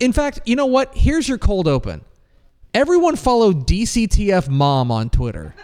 In fact, you know what? Here's your cold open. Everyone follow DCTF Mom on Twitter.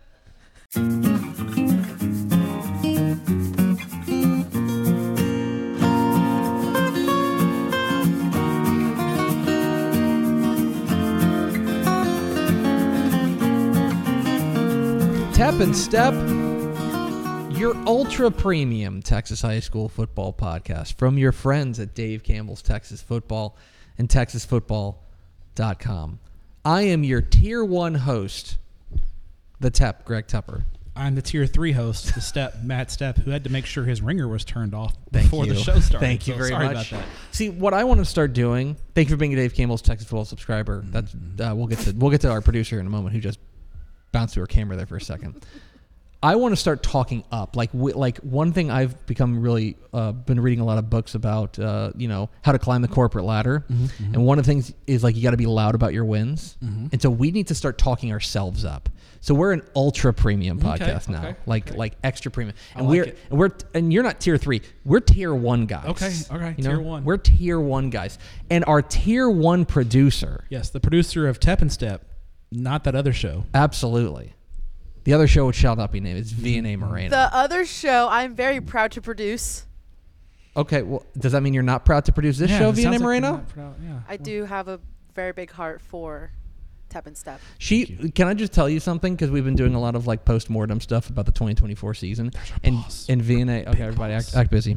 Tep and Step, your ultra premium Texas high school football podcast from your friends at Dave Campbell's Texas Football and TexasFootball.com. I am your Tier 1 host, the Tep, Greg Tepper. I'm the Tier 3 host, the Step, Matt Step, who had to make sure his ringer was turned off before the show started. Thank you very sorry much. About that. See, what I want to start doing, thank you for being a Dave Campbell's Texas Football subscriber. That's we'll get to our producer in a moment who just bounced to her camera there for a second. I want to start talking up. Like one thing I've become really been reading a lot of books about, how to climb the corporate ladder. Mm-hmm. And one of the things is like you got to be loud about your wins. Mm-hmm. And so we need to start talking ourselves up. So we're an ultra premium podcast now, like extra premium. And and you're not Tier 3. We're Tier 1 guys. Okay. Tier 1. We're Tier 1 guys. And our Tier 1 producer. Yes, the producer of Tep and Step, not that other show. Absolutely. The other show, which shall not be named, is VNA Moreno. The other show I'm very proud to produce. Okay, well, does that mean you're not proud to produce this show, VNA Moreno? I do have a very big heart for Tep and Step. Can I just tell you something? Because we've been doing a lot of like post-mortem stuff about the 2024 season. And VNA, okay, everybody act busy.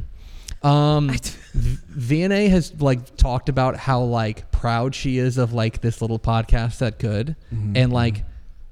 VNA has like talked about how like proud she is of like this little podcast that could. Mm-hmm. And like,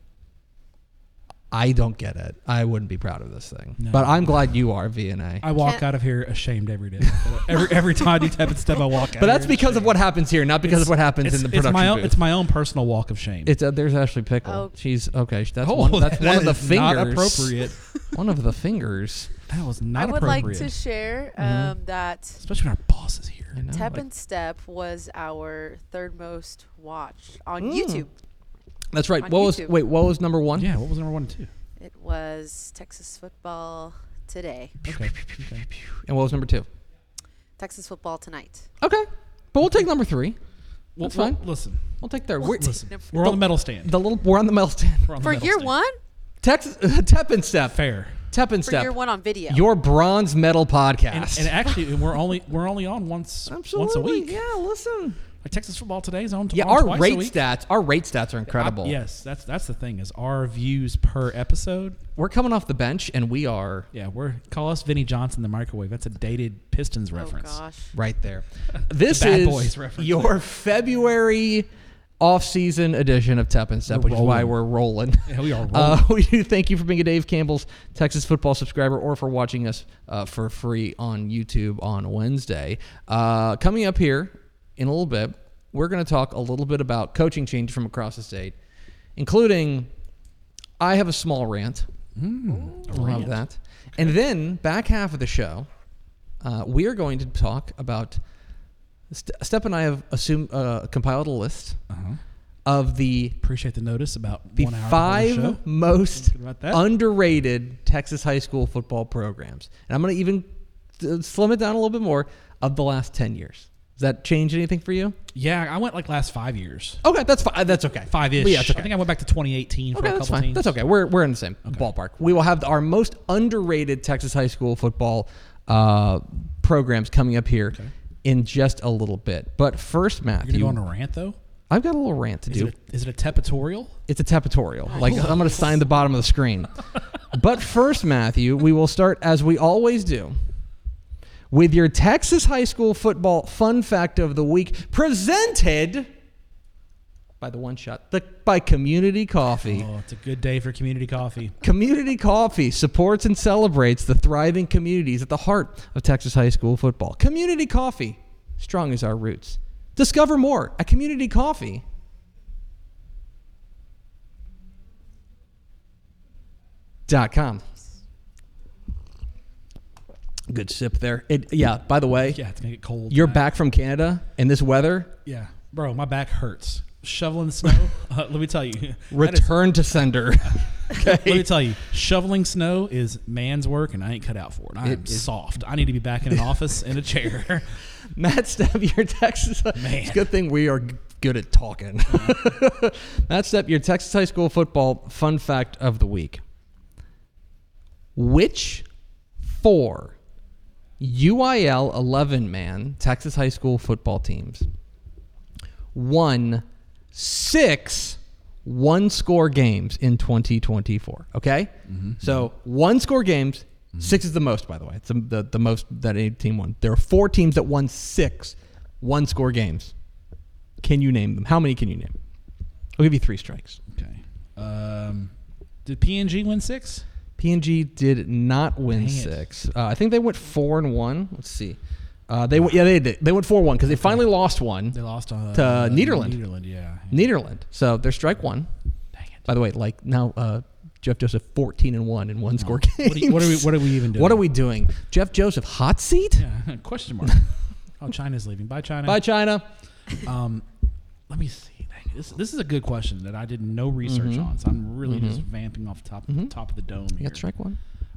I don't get it. I wouldn't be proud of this thing. No. But I'm glad you are, VNA. I walk out of here ashamed every day. every time I do Tep and Step, I walk out. But that's because of what happens here, not because of what happens in the production booth. It's my own personal walk of shame. There's Ashley Pickle. Oh. She's okay. That's one of the fingers. Not appropriate. One of the fingers. That was not appropriate. appropriate. I would like to share that, especially when our boss is here. Tep and Step was our third most watched on YouTube. That's right. What was number 1? Yeah, what was number 1 and 2? It was Texas Football Today. Okay. And what was number 2? Texas Football Tonight. Okay. But we'll take number 3. That's fine. Listen. We'll take third. We're on the medal stand. We're on the medal stand. For year 1? Texas Tep and Step. Fair. Tep and Step. For year 1 on video. Your bronze medal podcast. And actually, we're only on once a week. Yeah, listen. Like Texas Football Today's on. Our twice rate a week. stats. Our rate stats are incredible. Yes, that's the thing is our views per episode. We're coming off the bench, and we are. Yeah, call us Vinnie Johnson the microwave. That's a dated Pistons reference. Oh gosh, right there. This Bad is Boys reference your February off-season edition of Tep and Step, which is why we're rolling. Yeah, we are rolling. We do thank you for being a Dave Campbell's Texas Football subscriber or for watching us for free on YouTube on Wednesday. Coming up here in a little bit, we're going to talk a little bit about coaching change from across the state, including I have a small rant. We'll have that. Okay. And then back half of the show, we are going to talk about Step and I have compiled a list of the appreciate the notice about the 1 hour 5 most underrated Texas high school football programs. And I'm going to even slim it down a little bit more of the last 10 years. Does that change anything for you? Yeah, I went like last 5 years. Okay, that's fine. That's okay. 5-ish. Yeah, okay. I think I went back to 2018 for a couple fine. teams. That's okay. We're in the same ballpark. We will have our most underrated Texas high school football programs coming up here in just a little bit. But first, Matthew. You're going to go on a rant, though? I've got a little rant to do. Is it a tepitorial? It's a tepitorial. Like, I'm going to sign the bottom of the screen. But first, Matthew, we will start, as we always do, with your Texas high school football fun fact of the week, presented by the One Shot, by Community Coffee. Oh, it's a good day for Community Coffee. Community Coffee supports and celebrates the thriving communities at the heart of Texas high school football. Community Coffee, strong as our roots. Discover more at communitycoffee.com. Good sip there. By the way, it's going to get cold. You're back from Canada in this weather? Yeah. Bro, my back hurts. Shoveling the snow, let me tell you. Return to sender. Let me tell you, shoveling snow is man's work, and I ain't cut out for it. I am soft. I need to be back in an office in a chair. Matt Stepp, your Texas. Man. It's a good thing we are good at talking. Matt Stepp, your Texas high school football fun fact of the week. Which 4 UIL 11-man Texas high school football teams won 6 one-score games in 2024? Okay? So one-score games, 6 is the most, by the way. It's the most that any team won. There are 4 teams that won 6 one-score games. Can you name them? How many can you name? I'll give you 3 strikes. Okay. Did PNG win 6? PNG did not win 6. I think they went 4-1. Let's see. They did. They went 4-1 because they finally lost one. They lost to Nederland. Nederland, yeah. Nederland. So they're strike 1. Dang it. By the way, like now, Jeff Joseph 14-1 in one-score games. What are we even doing? What are we doing? Jeff Joseph hot seat? Yeah. Question mark. Oh, China's leaving. Bye, China. Bye, China. Let me see. Dang, this is a good question that I did no research on, so I'm really just vamping off the top of the dome You here. got strike 1.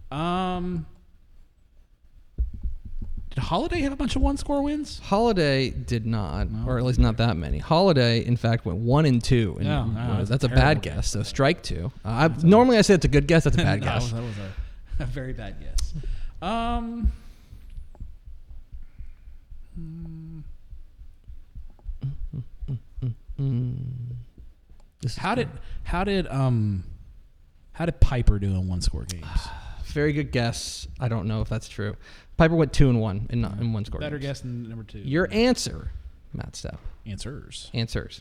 Did Holiday have a bunch of one-score wins? Holiday did not, No. or at least not that many. Holiday, in fact, went 1-2. That's a bad guess. So strike 2. Normally I say it's a good guess. That's a bad guess. That was a very bad guess. How did Piper do in one-score games? Very good guess. I don't know if that's true. Piper went 2-1 in one-score Better games. guess than number 2. Your answer, Matt Stepp. Answers.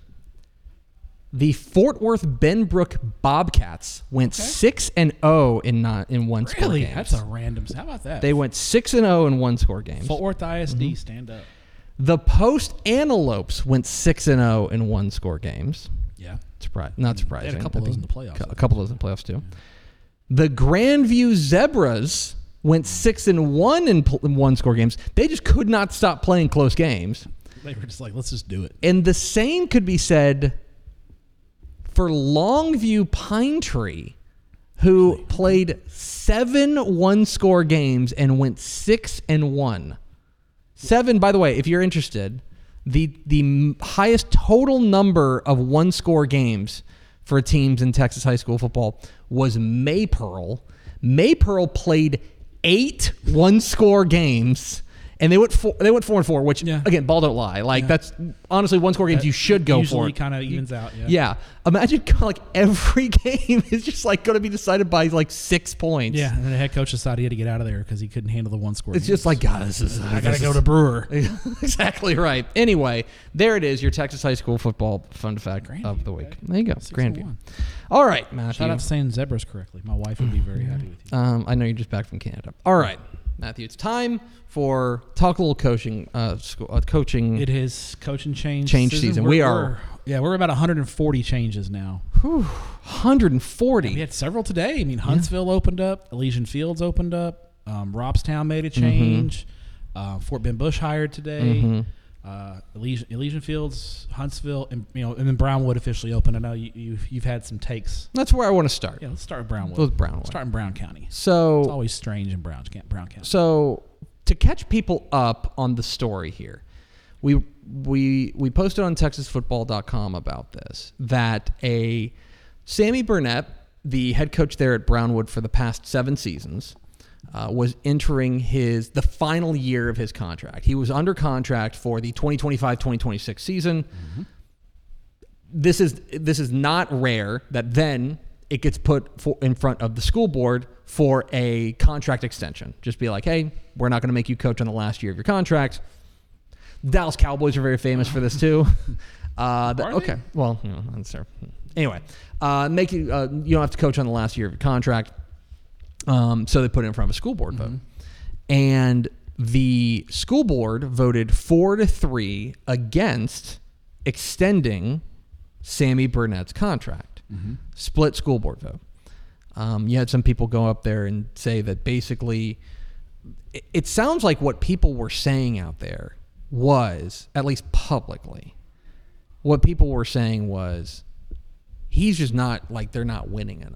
The Fort Worth Benbrook Bobcats went 6-0 in one-score Really? games. That's a random. How about that? They went 6-0 in one-score games. Fort Worth ISD, stand up. The Post Antelopes went 6-0 in one-score games. Yeah. Not surprising. They had a couple of those in the playoffs. A couple of those in the playoffs too. The Grandview Zebras went 6-1 in one-score games. They just could not stop playing close games. They were just like, let's just do it. And the same could be said for Longview Pine Tree, who played 7 one-score games and went 6-1. 7, by the way, if you're interested, the highest total number of one-score games for teams in Texas high school football was Maypearl. Maypearl played 8 one-score games, and they went 4-4, which again, ball don't lie. Like that's honestly one-score games you should go for. Usually kind of evens out. Yeah. Imagine like every game is just like going to be decided by like 6 points. Yeah, and then the head coach decided he had to get out of there because he couldn't handle the one-score. It's just like, God, I got to go to Brewer. Exactly right. Anyway, there it is, your Texas high school football fun fact of the week. There you go, Grandview. All right, Matthew. Shout out to saying zebras correctly. My wife would be very happy with you. I know you're just back from Canada. All right, Matthew, it's time for talk a little coaching. Coaching. It is coaching change season. We're about 140 changes now. 140. We had several today. I mean, Huntsville opened up. Elysian Fields opened up. Robstown made a change. Fort Bend Bush hired today. Elysian Fields, Huntsville, and then Brownwood officially opened. I know you've had some takes. That's where I want to start. Yeah, let's start with Brownwood. Let's start in Brown County. So it's always strange in Brown County. So to catch people up on the story here, we posted on TexasFootball.com about this, that a Sammy Burnett, the head coach there at Brownwood for the past 7 seasons, was entering the final year of his contract. He was under contract for the 2025-2026 season. This is not rare that then it gets put in front of the school board for a contract extension. Just be like, hey, we're not going to make you coach on the last year of your contract. Dallas Cowboys are very famous for this too. Okay, well, that's fair. Anyway, make you don't have to coach on the last year of your contract. So they put it in front of a school board vote, and the school board voted 4-3 against extending Sammy Burnett's contract. Split school board vote. You had some people go up there and say that basically, it sounds like what people were saying out there was, at least publicly, what people were saying was, he's just not, like, they're not winning enough.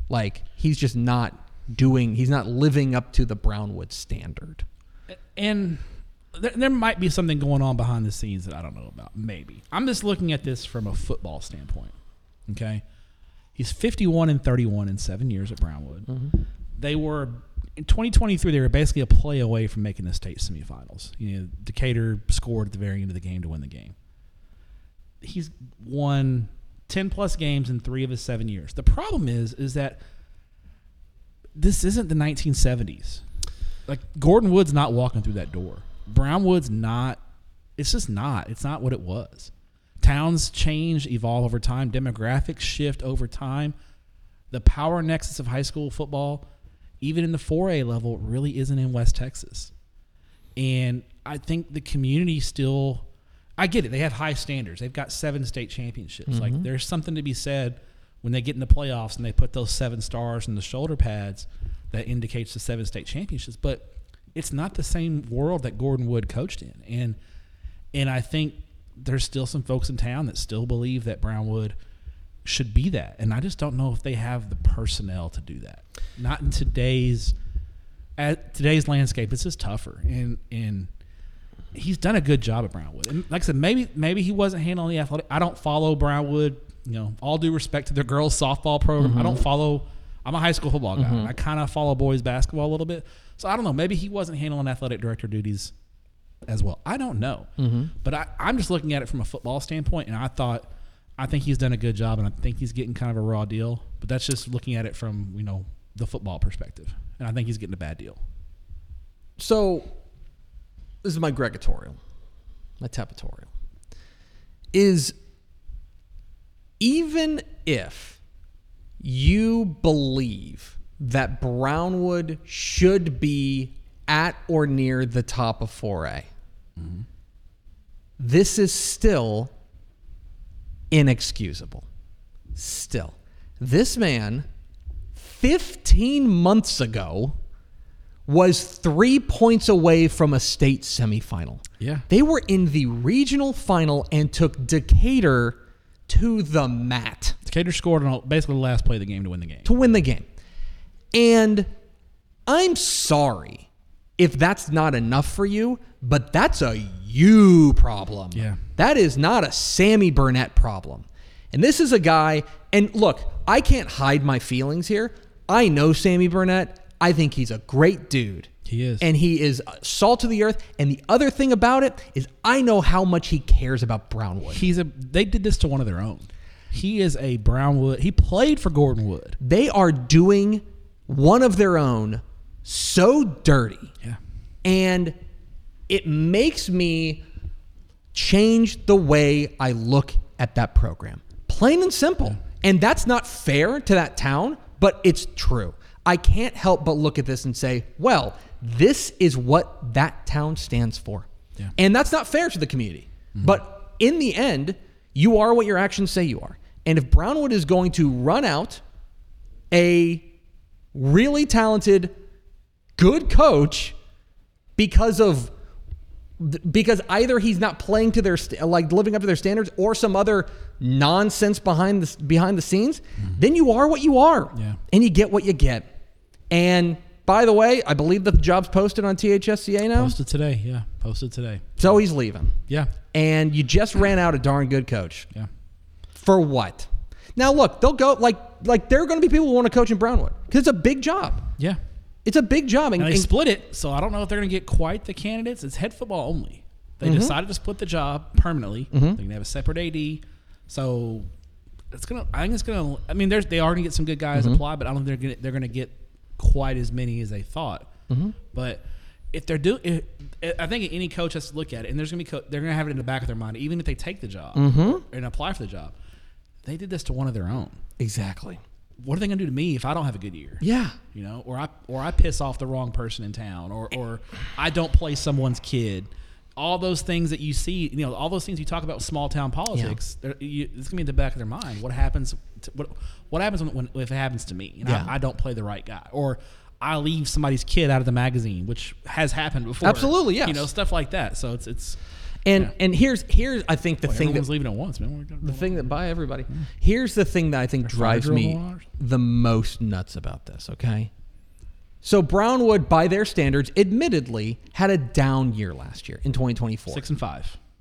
Like, he's just not he's not living up to the Brownwood standard. And there might be something going on behind the scenes that I don't know about. Maybe. I'm just looking at this from a football standpoint. Okay? He's 51-31 in 7 years at Brownwood. Mm-hmm. They were, in 2023, they were basically a play away from making the state semifinals. Decatur scored at the very end of the game to win the game. He's won 10-plus games in 3 of his 7 years. The problem is that this isn't the 1970s. Like, Gordon Wood's not walking through that door. Brownwood's not. It's just not. It's not what it was. Towns change, evolve over time. Demographics shift over time. The power nexus of high school football, even in the 4A level, really isn't in West Texas. And I think the community still, I get it. They have high standards. They've got 7 state championships. Mm-hmm. Like, there's something to be said when they get in the playoffs and they put those 7 stars in the shoulder pads that indicates the 7 state championships. But it's not the same world that Gordon Wood coached in. And I think there's still some folks in town that still believe that Brownwood should be that. And I just don't know if they have the personnel to do that. Not in today's landscape. It's just tougher. And he's done a good job at Brownwood. And like I said, maybe he wasn't handling the athletic. I don't follow Brownwood. All due respect to their girls softball program. Mm-hmm. I'm a high school football guy. Mm-hmm. I kind of follow boys basketball a little bit. So I don't know. Maybe he wasn't handling athletic director duties as well. I don't know. Mm-hmm. But I'm just looking at it from a football standpoint, and I think he's done a good job, and I think he's getting kind of a raw deal. But that's just looking at it from, the football perspective. And I think he's getting a bad deal. So this is my gregatorial, my tapatorial. Is even if you believe that Brownwood should be at or near the top of 4A, mm-hmm. this is still inexcusable. Still. This man, 15 months ago, was 3 points away from a state semifinal. Yeah. They were in the regional final and took Decatur to the mat. Decatur scored on basically the last play of the game to win the game. To win the game. And I'm sorry if that's not enough for you, but that's a you problem. Yeah. That is not a Sammy Burnett problem. And this is a guy, and look, I can't hide my feelings here. I know Sammy Burnett. I think he's a great dude. He is. And he is salt of the earth. And the other thing about it is I know how much he cares about Brownwood. They did this to one of their own. He is a Brownwood. He played for Gordon Wood. They are doing one of their own so dirty. Yeah. And it makes me change the way I look at that program. Plain and simple. Yeah. And that's not fair to that town, but it's true. I can't help but look at this and say, well, this is what that town stands for. Yeah. And that's not fair to the community. Mm-hmm. But in the end, you are what your actions say you are. And if Brownwood is going to run out a really talented, good coach because either he's not playing to their living up to their standards or some other nonsense behind the scenes, mm-hmm. then you are what you are. Yeah. And you get what you get. And by the way, I believe the job's posted on THSCA now. Posted today, yeah. Posted today. So he's leaving. Yeah. And you just ran out a darn good coach. Yeah. For what? Now look, they'll go like there are going to be people who want to coach in Brownwood because it's a big job. Yeah. It's a big job. And they split it, so I don't know if they're going to get quite the candidates. It's head football only. They mm-hmm. decided to split the job permanently. Mm-hmm. They're going to have a separate AD. So I think it's going to. I mean, they are going to get some good guys mm-hmm. apply, but I don't think they're going to get quite as many as they thought. Mm-hmm. But if they're doing, I think any coach has to look at it, and there's going to be they're going to have it in the back of their mind, even if they take the job mm-hmm. and apply for the job. They did this to one of their own. Exactly. What are they going to do to me if I don't have a good year? Yeah. Or I piss off the wrong person in town, or I don't play someone's kid. All those things that you see, all those things you talk about with small town politics, it's going to be in the back of their mind. What happens? What happens if it happens to me? I don't play the right guy, or I leave somebody's kid out of the magazine, which has happened before. Absolutely, yes. Stuff like that. So it's And here's I think the thing everyone's that leaving at once, man. the thing that bye everybody. Here's the thing that I think drives me the most nuts about this. Okay, so Brownwood, by their standards, admittedly had a down year last year in 2024. 6-5.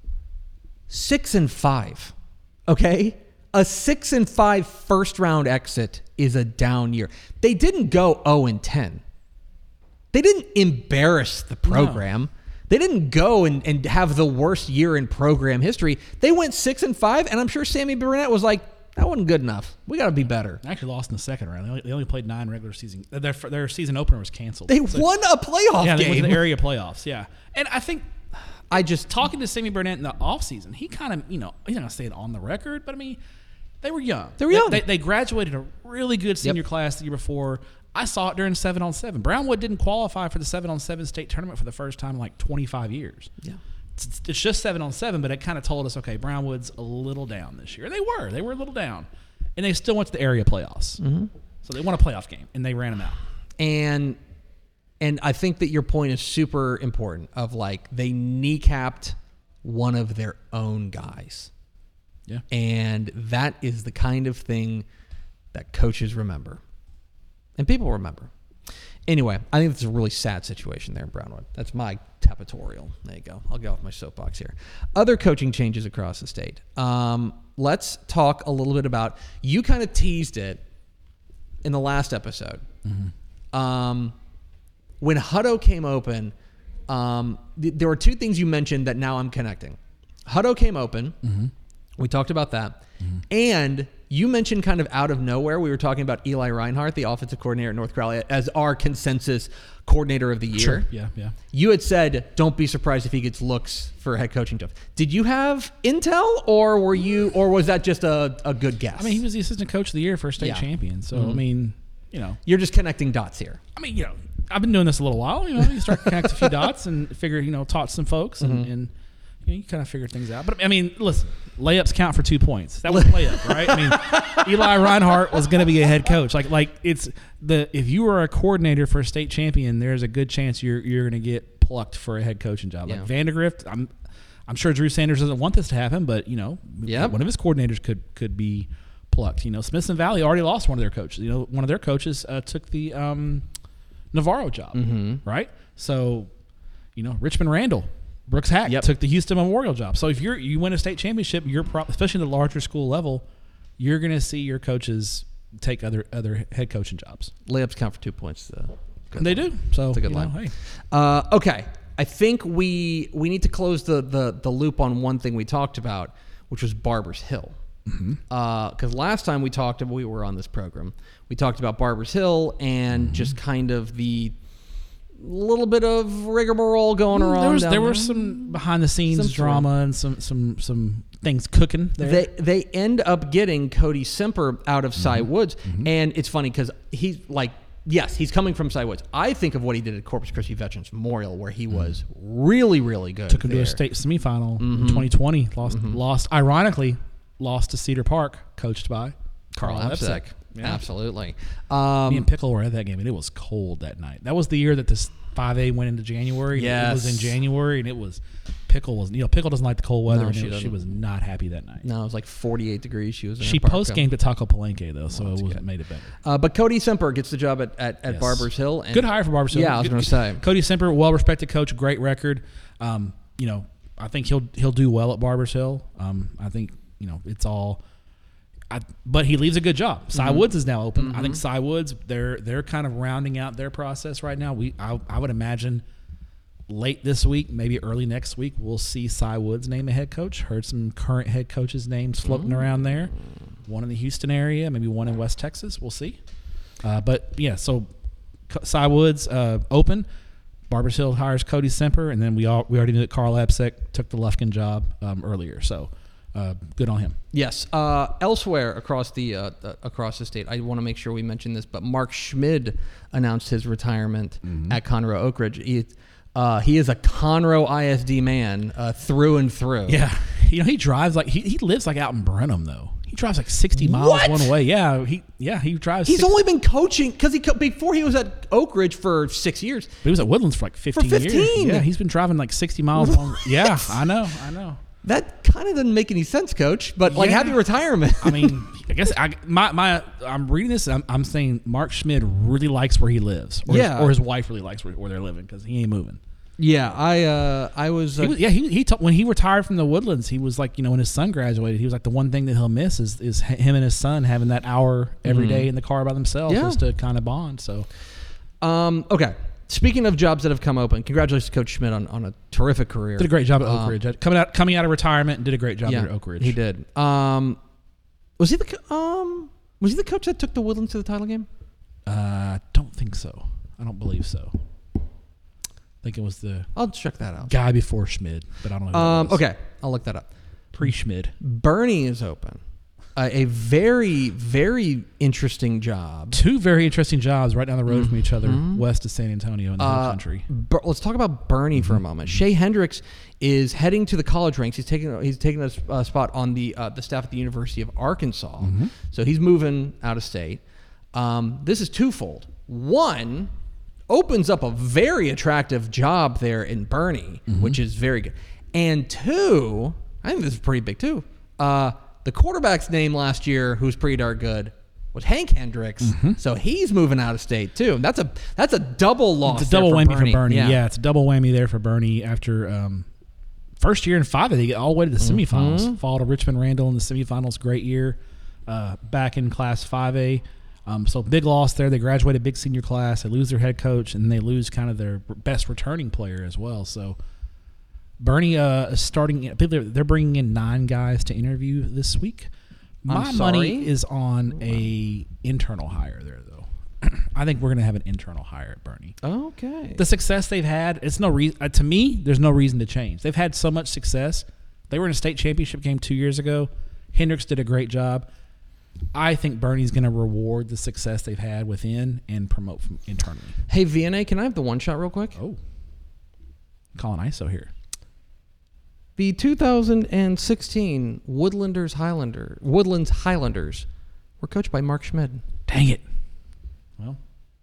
6-5. Okay, a 6-5 first round exit is a down year. They didn't go 0-10. They didn't embarrass the program. No. They didn't go and have the worst year in program history. They went 6-5, and I'm sure Sammy Burnett was like, that wasn't good enough. We got to be better. They actually lost in the second round. They only played 9 regular season. Their season opener was canceled. They won a playoff game. Yeah, they won the area playoffs, yeah. And I think talking to Sammy Burnett in the offseason, he kind of, he's not going to say it on the record, but I mean, they were young. They graduated a really good senior class the year before. I saw it during 7-on-7. Brownwood didn't qualify for the 7-on-7 state tournament for the first time in like 25 years. Yeah. It's just 7-on-7, but it kind of told us, okay, Brownwood's a little down this year. They were a little down. And they still went to the area playoffs. Mm-hmm. So they won a playoff game, and they ran them out. And I think that your point is super important of like they kneecapped one of their own guys. Yeah. And that is the kind of thing that coaches remember. And people remember. Anyway, I think it's a really sad situation there in Brownwood. That's my tapatorial. There you go. I'll get off my soapbox here. Other coaching changes across the state. Let's talk a little bit about, you kind of teased it in the last episode. Mm-hmm. When Hutto came open, there were 2 things you mentioned that now I'm connecting. Hutto came open. Mm-hmm. We talked about that. Mm-hmm. And you mentioned kind of out of nowhere, we were talking about Eli Reinhardt, the offensive coordinator at North Crowley, as our consensus coordinator of the year. Sure. Yeah. You had said, don't be surprised if he gets looks for head coaching jobs. Did you have intel, or was that just a good guess? I mean, he was the assistant coach of the year for a state champion. So, I mean, You're just connecting dots here. I mean, I've been doing this a little while. You start to connect a few dots and figure, talk to some folks and you kind of figure things out. But I mean, listen, layups count for 2 points. That was a layup, right? I mean, Eli Reinhardt was going to be a head coach. Like it's if you were a coordinator for a state champion, there's a good chance you're going to get plucked for a head coaching job. Like Vandergrift, I'm sure Drew Sanders doesn't want this to happen, but one of his coordinators could be plucked. Smithson Valley already lost one of their coaches. One of their coaches took the Navarro job, right? So, Richmond Randall. Brooks Hack took the Houston Memorial job. So if you win a state championship, especially in the larger school level, you're going to see your coaches take other head coaching jobs. Layups count for 2 points. And they do. So it's a good line. Hey. Okay, I think we need to close the loop on one thing we talked about, which was Barbers Hill. Because last time we were on this program, we talked about Barbers Hill and just kind of the little bit of rigmarole going around. There was some behind the scenes drama and some things cooking there. They end up getting Cody Semper out of Cy Woods, and it's funny because he's like, yes, he's coming from Cy Woods. I think of what he did at Corpus Christi Veterans Memorial, where he was really, really good. Took him to a state semifinal in 2020. Ironically, lost to Cedar Park, coached by Carl Epsick. Yeah. Absolutely. Me and Pickle were at that game, and it was cold that night. That was the year that this 5A went into January. Yes. It was in January, and it was Pickle doesn't like the cold weather. No, she was not happy that night. No, it was like 48 degrees. She post-gamed at Taco Palenque, though, so it made it better. But Cody Semper gets the job at Barbers Hill. And good hire for Barbers Hill. Yeah, I was going to say. Cody Semper, well-respected coach, great record. I think he'll do well at Barbers Hill. I think, it's all... but he leaves a good job. Cy Woods is now open. I think Cy Woods, they're kind of rounding out their process right now. I would imagine late this week, maybe early next week, we'll see Cy Woods name a head coach. Heard some current head coaches' names floating around there. One in the Houston area, maybe one in West Texas. We'll see. So Cy Woods open. Barbers Hill hires Cody Semper, and then we already knew that Carl Epsick took the Lufkin job earlier. So. Good on him. Yes. Elsewhere across the state, I want to make sure we mention this, but Mark Schmid announced his retirement at Conroe Oak Ridge. He is a Conroe ISD man through and through. Yeah. He drives he lives out in Brenham though. He drives like 60 miles What? one way. Yeah, he drives. He's only been coaching because before he was at Oak Ridge for 6 years. But he was at Woodlands for like 15 years. 15? Yeah, he's been driving like 60 miles long. Yeah, I know. That kind of doesn't make any sense, Coach. But like, Yeah. happy retirement. I mean, I guess I'm reading this. I'm saying Mark Schmidt really likes where he lives, or his wife really likes where they're living because he ain't moving. Yeah, I was. He when he retired from the Woodlands, he was like, when his son graduated, he was like, the one thing that he'll miss is him and his son having that hour every day in the car by themselves, just to kind of bond. So, okay. Speaking of jobs that have come open, congratulations to Coach Schmidt on a terrific career. did a great job at Oak Ridge, coming out of retirement, and did a great job at Oak Ridge. He did. Was he the coach that took the Woodlands to the title game? Don't think so. I don't believe so. I think it was the I'll check that out. guy before Schmid, but I don't know who that was. Okay, I'll look that up. Pre-Schmid. Bernie is open. A very, very interesting job. Two very interesting jobs right down the road from each other, west of San Antonio in the Hill Country. Let's talk about Bernie for a moment. Shea Hendricks is heading to the college ranks. He's taking a spot on the staff at the University of Arkansas. So he's moving out of state. This is twofold. One, opens up a very attractive job there in Bernie, which is very good. And two, I think this is pretty big too. The quarterback's name last year, who's pretty darn good, was Hank Hendricks. So he's moving out of state too. And that's a double loss. It's a double whammy for Bernie. Yeah. Yeah, it's a double whammy there for Bernie after first year in 5A. They get all the way to the semifinals. Fall to Richmond Randall in the semifinals. Great year back in Class 5A. So big loss there. They graduated big senior class. They lose their head coach, and they lose kind of their best returning player as well. So Bernie is starting. They're bringing in 9 guys to interview this week. My money is on a internal hire there, though. I think we're going to have an internal hire at Bernie. Okay. The success they've had, it's no reason. To me, there's no reason to change. They've had so much success. They were in a state championship game 2 years ago. Hendricks did a great job. I think Bernie's going to reward the success they've had within and promote from internally. Hey, VNA, can I have the one shot real quick? Oh. Calling ISO here. The 2016 Woodlands Highlanders were coached by Mark Schmidt. Dang it. Well,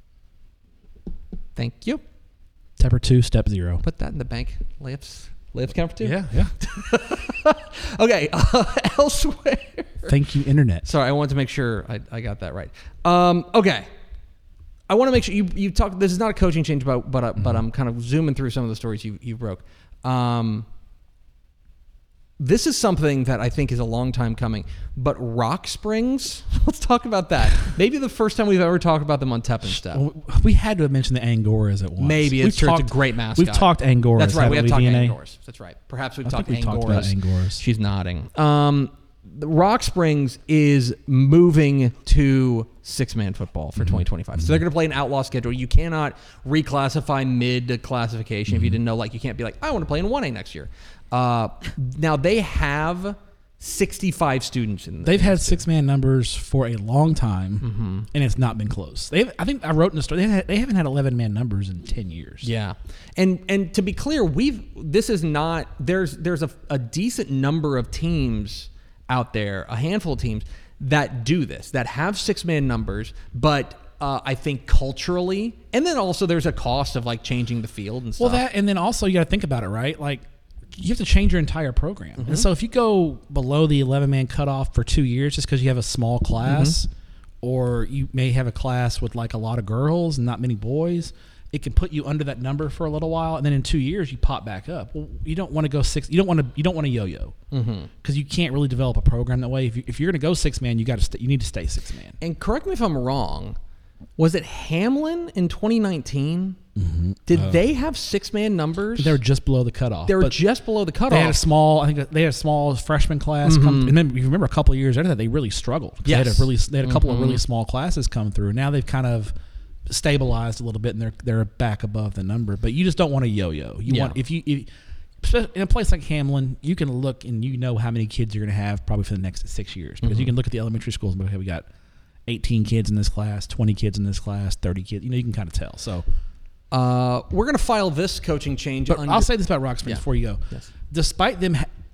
Thank you. Tepper 2, step 0. Put that in the bank. Layups count for 2? Yeah. Okay. Elsewhere. Thank you, Internet. Sorry, I wanted to make sure I got that right. Okay. I want to make sure you talk. This is not a coaching change, but I'm kind of zooming through some of the stories you broke. This is something that I think is a long time coming. But Rock Springs, let's talk about that. Maybe the first time we've ever talked about them on Tep and Step. Well, we had to have mentioned the Angoras at once. Maybe it's true. It's a great mascot. We've talked Angoras. That's right. We have talked VNA? Angoras. That's right. Perhaps we've talked think we Angoras. talked about Angoras. She's nodding. The Rock Springs is moving to 6-man football for 2025. So they're going to play an outlaw schedule. You cannot reclassify mid-classification. If you didn't know, like, you can't be like, I want to play in 1A next year. Now, they have 65 students in They've had 6-man numbers for a long time, and it's not been close. I think I wrote in the story, they haven't had 11-man numbers in 10 years. Yeah. And to be clear, there's a decent number of teams out there, a handful of teams that do this, that have 6-man numbers, but I think culturally, and then also there's a cost of like changing the field and stuff. Well, and then also you got to think about it, right? Like, you have to change your entire program. And so if you go below the 11-man cutoff for 2 years just because you have a small class, or you may have a class with like a lot of girls and not many boys, it can put you under that number for a little while, and then in 2 years you pop back up. Well, you don't want to go 6. You don't want to yo-yo because you can't really develop a program that way. If you're going to go 6-man, you need to stay 6-man. And correct me if I'm wrong. Was it Hamlin in 2019? Did they have 6-man numbers? They were just below the cutoff. They were just below the cutoff. They had a small. I think they had a small freshman class come, and then you remember a couple of years after that they really struggled. Yes. They had a couple of really small classes come through. Now they've kind of stabilized a little bit, and they're back above the number. But you just don't want to yo-yo. You want if in a place like Hamlin, you can look and you know how many kids you're going to have probably for the next 6 years because you can look at the elementary schools and be like, okay, we got 18 kids in this class, 20 kids in this class, 30 kids. You can kind of tell. So we're going to file this coaching change. But I'll say this about Rock Springs before you go. Yes. Despite them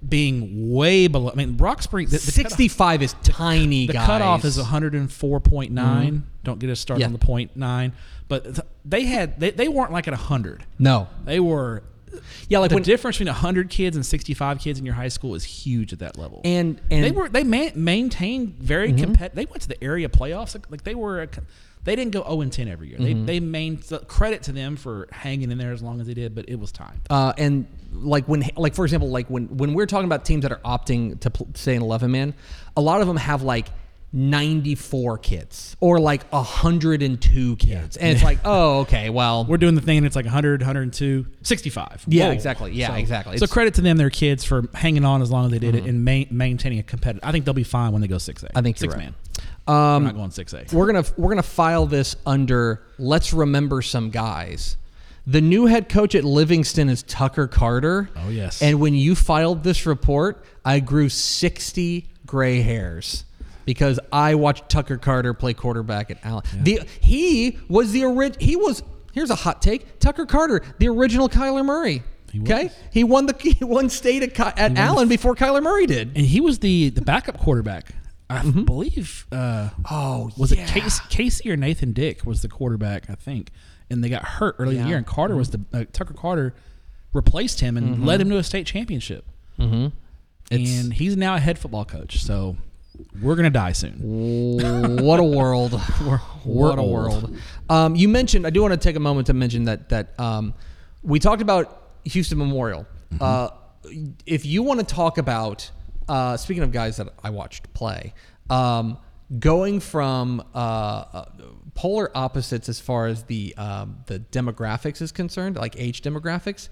being way below. I mean, Roxbury. The 65 is tiny, the guys. cutoff is 104.9. Don't get us started on the 0.9. But they weren't like at 100. No. They were. Yeah, like the when difference between 100 kids and 65 kids in your high school is huge at that level. and they maintained very competitive. They went to the area playoffs. Like they didn't go 0-10 every year. They credit to them for hanging in there as long as they did. But it was time. and for example, like when we're talking about teams that are opting to stay in 11-man, a lot of them have like 94 kids or like 102 kids, and it's like, oh, okay, well, We're doing the thing, and it's like 100, 102, 65. yeah, Whoa. exactly, yeah, exactly. So It's- credit to them, their kids, for hanging on as long as they did it and maintaining a competitive. I think they'll be fine when they go 6A. I think you're 6-man. right. We're not going 6A. We're gonna file this under let's remember some guys. The new head coach at Livingston is Tucker Carter. Oh, yes. And when you filed this report, I grew 60 gray hairs because I watched Tucker Carter play quarterback at Allen. He was here's a hot take. Tucker Carter, the original Kyler Murray. Okay, he won state at Allen before Kyler Murray did. And he was the backup quarterback. I believe. Was it Casey or Nathan Dick was the quarterback? I think, and they got hurt early in the year. And Carter was Tucker Carter replaced him and led him to a state championship. And he's now a head football coach. So we're gonna die soon. What a world! What a old. world! You mentioned. I do want to take a moment to mention that we talked about Houston Memorial. If you want to talk about speaking of guys that I watched play, going from polar opposites as far as the demographics is concerned, like age demographics,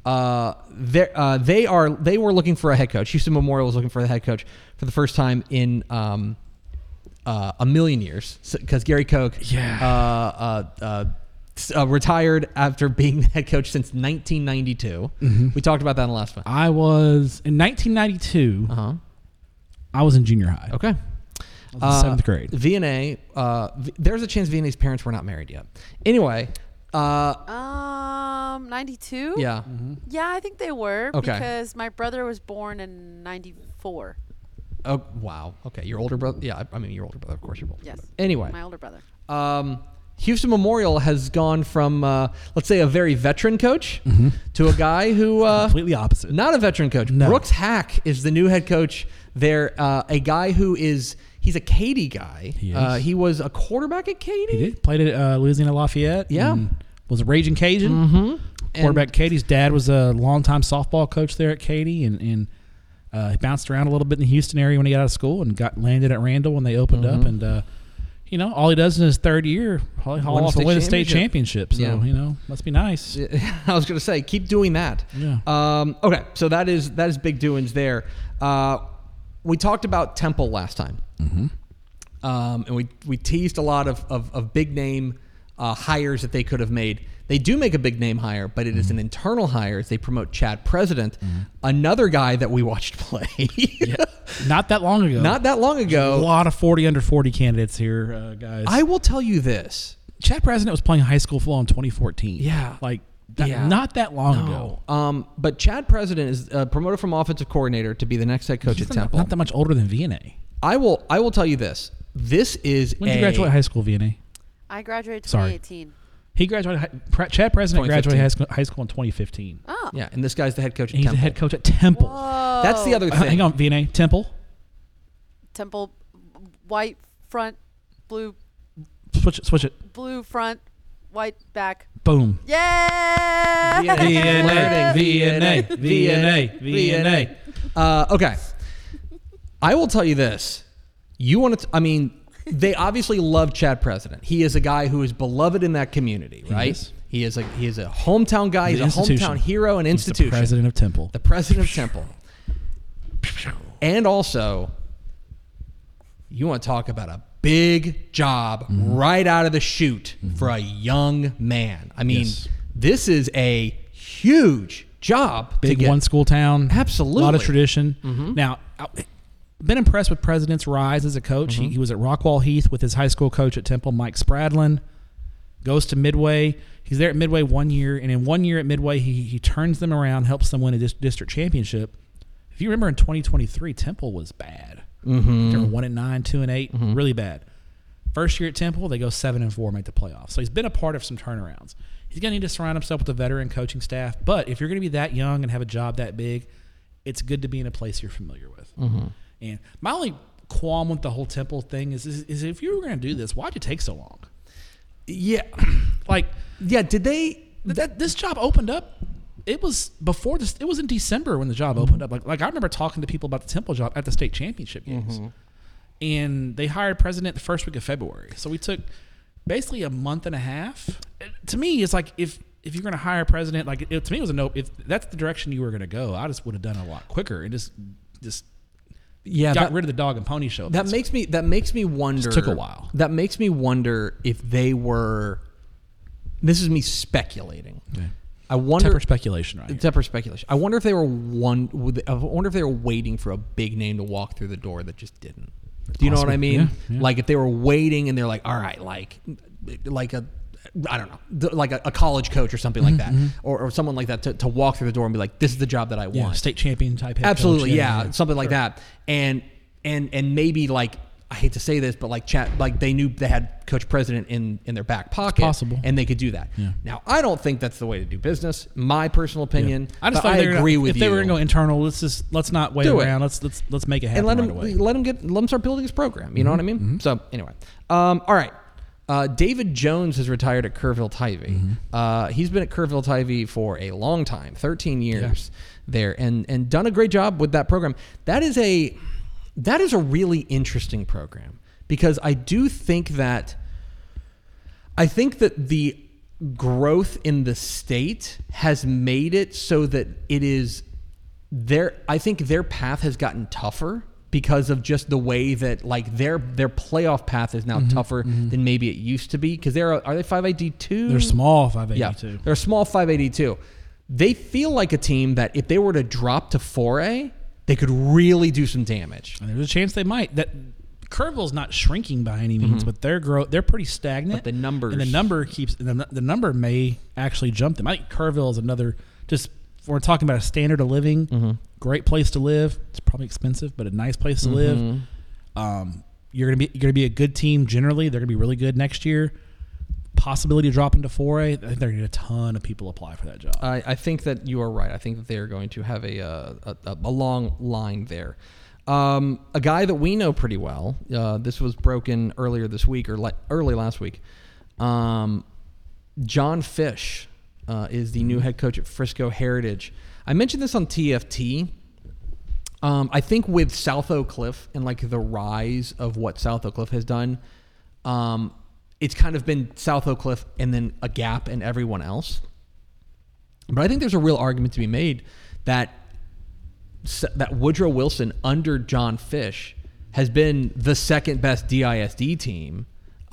they were looking for a head coach. Houston Memorial was looking for a head coach for the first time in a million years, because Gary Koch retired after being the head coach since 1992. We talked about that in the last one. I was in 1992. I was in junior high. Okay. I was in 7th grade. VNA. There's a chance VNA's parents were not married yet. Anyway. 92? Yeah. Yeah, I think they were. Okay. Because my brother was born in 94. Oh, wow. Okay. Your older brother? Yeah, I mean, your older brother. Of course, you're both. Yes. Anyway. My older brother. Houston Memorial has gone from, let's say, a very veteran coach to a guy who... Completely opposite. Not a veteran coach. No. Brooks Hack is the new head coach there. A guy who is... He's a Katy guy. He is. He was a quarterback at Katy. He did. Played at Louisiana Lafayette. Yeah. And was a Raging Cajun. Quarterback at Katy's dad was a longtime softball coach there at Katy, and he bounced around a little bit in the Houston area when he got out of school and landed at Randall when they opened up. And all he does in his third year, haul off and win a state championship. So must be nice. I was going to say, keep doing that. Yeah. Okay, so that is big doings there. We talked about Temple last time, and we teased a lot of big name hires that they could have made. They do make a big name hire, but it is an internal hire as they promote Chad President, another guy that we watched play. Not that long ago. Not that long ago. A lot of 40 under 40 candidates here, guys. I will tell you this. Chad President was playing high school football in 2014. Yeah. Not that long ago. But Chad President is promoted from offensive coordinator to be the next head coach at Temple. Not that much older than VNA. I will tell you this. This is When did you graduate high school, VNA? I graduated Sorry. 2018. He graduated. Chad President 2015. graduated high school in 2015. Oh. Yeah, and this guy's the head coach at And he's Temple. the head coach at Temple. Whoa. That's the other thing. Hang on, VNA. Temple. Temple, white front, blue Switch it. blue front, white back. Boom. Yeah. VNA. Okay. I will tell you this. You want to? I mean, they obviously love Chad President. He is a guy who is beloved in that community, right? He is a hometown guy. He's a hometown hero and institution. The president of Temple. The president of Temple. And also, you want to talk about a big job right out of the chute for a young man. I mean, this is a huge job. Big one school town. Absolutely. A lot of tradition. Now, I've been impressed with President's rise as a coach. He was at Rockwall Heath with his high school coach at Temple, Mike Spradlin. Goes to Midway. He's there at Midway 1 year, and in 1 year at Midway, he turns them around, helps them win a district championship. If you remember in 2023, Temple was bad. Mm-hmm. They were 1-9, 2-8, really bad. First year at Temple, they go 7-4, make the playoffs. So he's been a part of some turnarounds. He's going to need to surround himself with a veteran coaching staff. But if you're going to be that young and have a job that big, it's good to be in a place you're familiar with. Mm-hmm. And my only qualm with the whole Temple thing is if you were going to do this, why'd it take so long? Yeah. Like, Yeah, did they... this job opened up. It was before this. It was in December when the job opened up. Like I remember talking to people about the Temple job at the state championship games, and they hired president the first week of February. So we took basically a month and a half. To me, it's like if you're going to hire a president, like to me it was a no. If that's the direction you were going to go, I just would have done it a lot quicker and just got rid of the dog and pony show. That makes me wonder. It took a while. That makes me wonder if they were. This is me speculating. Okay. I wonder. Temper speculation, right? Temper speculation. I wonder if they were waiting for a big name to walk through the door that just didn't. Do you know what I mean? Yeah. Like if they were waiting and they're like, all right, like a, I don't know, like a college coach or something like that, or someone like that to walk through the door and be like, this is the job that I want. State champion type head Absolutely, coach. yeah, something like that. And maybe like, I hate to say this, but like they knew they had coach president in their back pocket, possible, and they could do that. Yeah. Now, I don't think that's the way to do business. My personal opinion. I just but thought I agree with if you. they were going to go internal, let's not wait Do it. around. Let's make it happen. And let him start building his program. You know what I mean? So anyway, all right. David Jones has retired at Kerrville Tivy. He's been at Kerrville Tivy for a long time, 13 years there, and done a great job with that program. That is a really interesting program because I think that the growth in the state has made it so that it is I think their path has gotten tougher because of just the way that like their playoff path is now tougher than maybe it used to be because are they 5AD2? They're small 5AD2. Yeah, they're a small 5AD2. They feel like a team that if they were to drop to 4A, they could really do some damage. And there's a chance they might. That Kerrville's not shrinking by any means, but they're pretty stagnant. But the numbers, and the number may actually jump them. I think Kerrville is another. Just we're talking about a standard of living, great place to live. It's probably expensive, but a nice place to live. You're gonna be a good team generally. They're gonna be really good next year. Possibility to drop into 4A. I think they're going to get a ton of people apply for that job. I think that you are right. I think that they are going to have a long line there. A guy that we know pretty well. This was broken earlier this week or early last week. John Fish is the new head coach at Frisco Heritage. I mentioned this on TFT. I think with South Oak Cliff and like the rise of what South Oak Cliff has done, it's kind of been South Oak Cliff and then a gap in everyone else. But I think there's a real argument to be made that Woodrow Wilson under John Fish has been the second best DISD team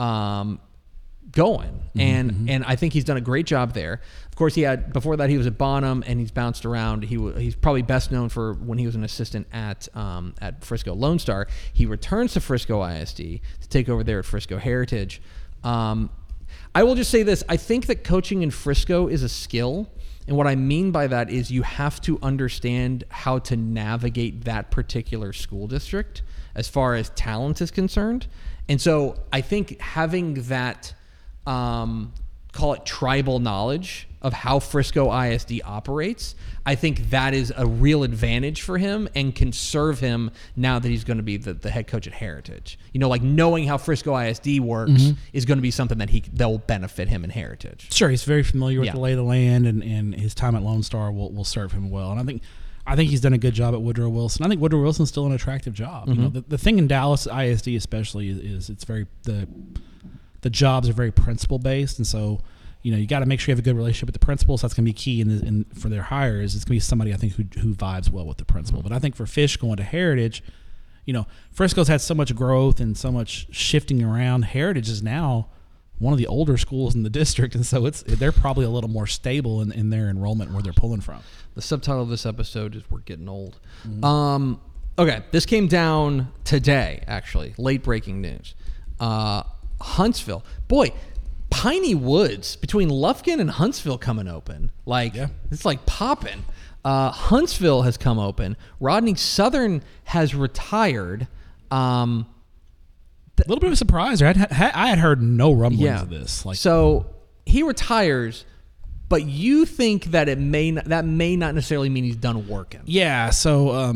going. And I think he's done a great job there. Of course, before that he was at Bonham and he's bounced around. He's probably best known for when he was an assistant at Frisco Lone Star. He returns to Frisco ISD to take over there at Frisco Heritage. I will just say this. I think that coaching in Frisco is a skill. And what I mean by that is you have to understand how to navigate that particular school district as far as talent is concerned. And so I think having that, call it tribal knowledge of how Frisco ISD operates, I think that is a real advantage for him and can serve him now that he's going to be the head coach at Heritage. You know, like knowing how Frisco ISD works is going to be something that will benefit him in Heritage. Sure, he's very familiar with the lay of the land, and his time at Lone Star will serve him well. And I think he's done a good job at Woodrow Wilson. I think Woodrow Wilson's still an attractive job. You know, the thing in Dallas ISD especially is it's very the jobs are very principle based, and so you know you got to make sure you have a good relationship with the principals. That's going to be key in for their hires. It's going to be somebody I think who vibes well with the principal. But I think for Fish going to Heritage, you know, Frisco's had so much growth and so much shifting around. Heritage is now one of the older schools in the district, and so they're probably a little more stable in their enrollment where they're pulling from. The subtitle of this episode is "We're Getting Old." Okay, this came down today, actually. Late breaking news. Huntsville. Boy, Piney Woods between Lufkin and Huntsville coming open. Like, it's like popping. Huntsville has come open. Rodney Southern has retired. A little bit of a surprise there. I had heard no rumblings of this. So he retires, but you think that may not necessarily mean he's done working. Yeah. So,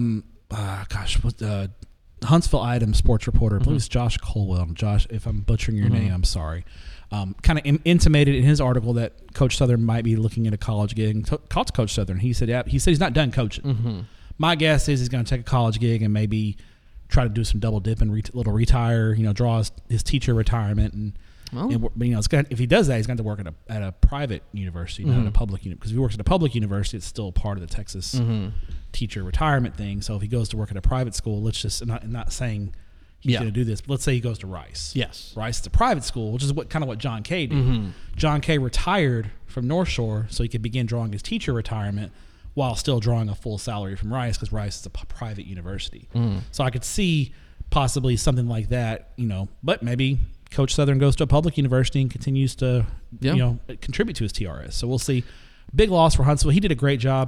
Huntsville Item sports reporter, I believe it's Josh Colwell. Josh, if I'm butchering your name, I'm sorry. Kind of intimated in his article that Coach Southern might be looking at a college gig. Called Coach Southern. He said he's not done coaching. My guess is he's going to take a college gig and maybe try to do some double dipping, little retire. Draw his teacher retirement, and it's going. If he does that, he's going to work at a private university, not at a public university. Because if he works at a public university, it's still part of the Texas teacher retirement thing. So if he goes to work at a private school, let's just not saying he's going to do this, but let's say he goes to Rice. Yes, Rice is a private school, which is what John Kay did. John Kay retired from North Shore so he could begin drawing his teacher retirement while still drawing a full salary from Rice, because Rice is a private university. So I could see possibly something like that, but maybe Coach Southern goes to a public university and continues to, contribute to his TRS. So we'll see. Big loss for Huntsville. He did a great job.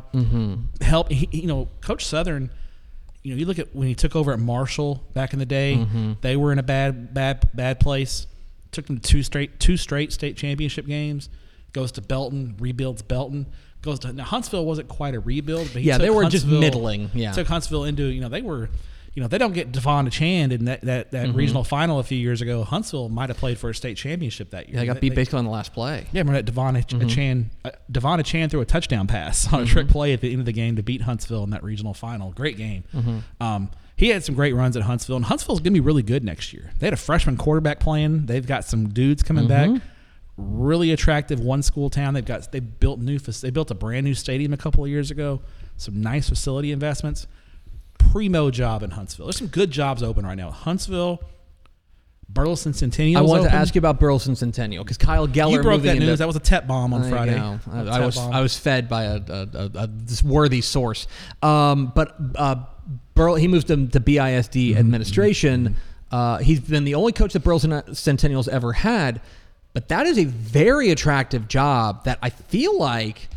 Coach Southern, you look at when he took over at Marshall back in the day, they were in a bad place. Took them to two straight state championship games. Goes to Belton, rebuilds Belton. Now Huntsville wasn't quite a rebuild, but they were just middling. Yeah, took Huntsville into they were, they don't get Devon Achand in that regional final a few years ago. Huntsville might have played for a state championship that year. Yeah, they got beat basically on the last play. Yeah, remember that Devon Achand threw a touchdown pass on a trick play at the end of the game to beat Huntsville in that regional final. Great game. He had some great runs at Huntsville, and Huntsville's going to be really good next year. They had a freshman quarterback playing. They've got some dudes coming back. Really attractive one school town. They built a brand new stadium a couple of years ago. Some nice facility investments. Primo job in Huntsville. There's some good jobs open right now. Huntsville, Burleson Centennial. I wanted to ask you about Burleson Centennial because Kyle Geller. You broke that news. That was a TEP bomb on Friday. I was fed by this worthy source. But he moved to BISD administration. He's been the only coach that Burleson Centennial's ever had. But that is a very attractive job that I feel like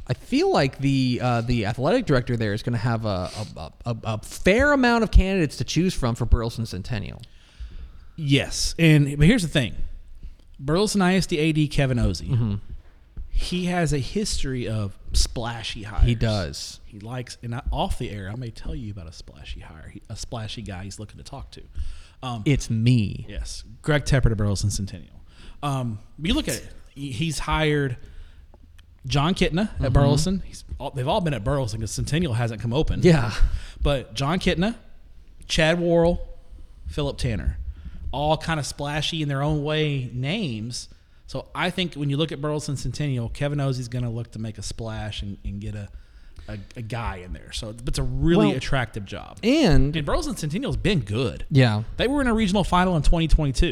the athletic director there is going to have a fair amount of candidates to choose from for Burleson Centennial. Yes, but here's the thing: Burleson ISD AD Kevin Ozzie, he has a history of splashy hires. He does. He likes, and off the air, I may tell you about a splashy hire, a splashy guy he's looking to talk to. It's me. Yes, Greg Tepper to Burleson Centennial. You look at it; he's hired John Kitna at Burleson. They've all been at Burleson because Centennial hasn't come open. Yeah. But John Kitna, Chad Worrell, Philip Tanner, all kind of splashy in their own way names. So I think when you look at Burleson Centennial, Kevin Ozzie's going to look to make a splash and get a guy in there. So it's a really attractive job. And Burleson Centennial's been good. Yeah. They were in a regional final in 2022.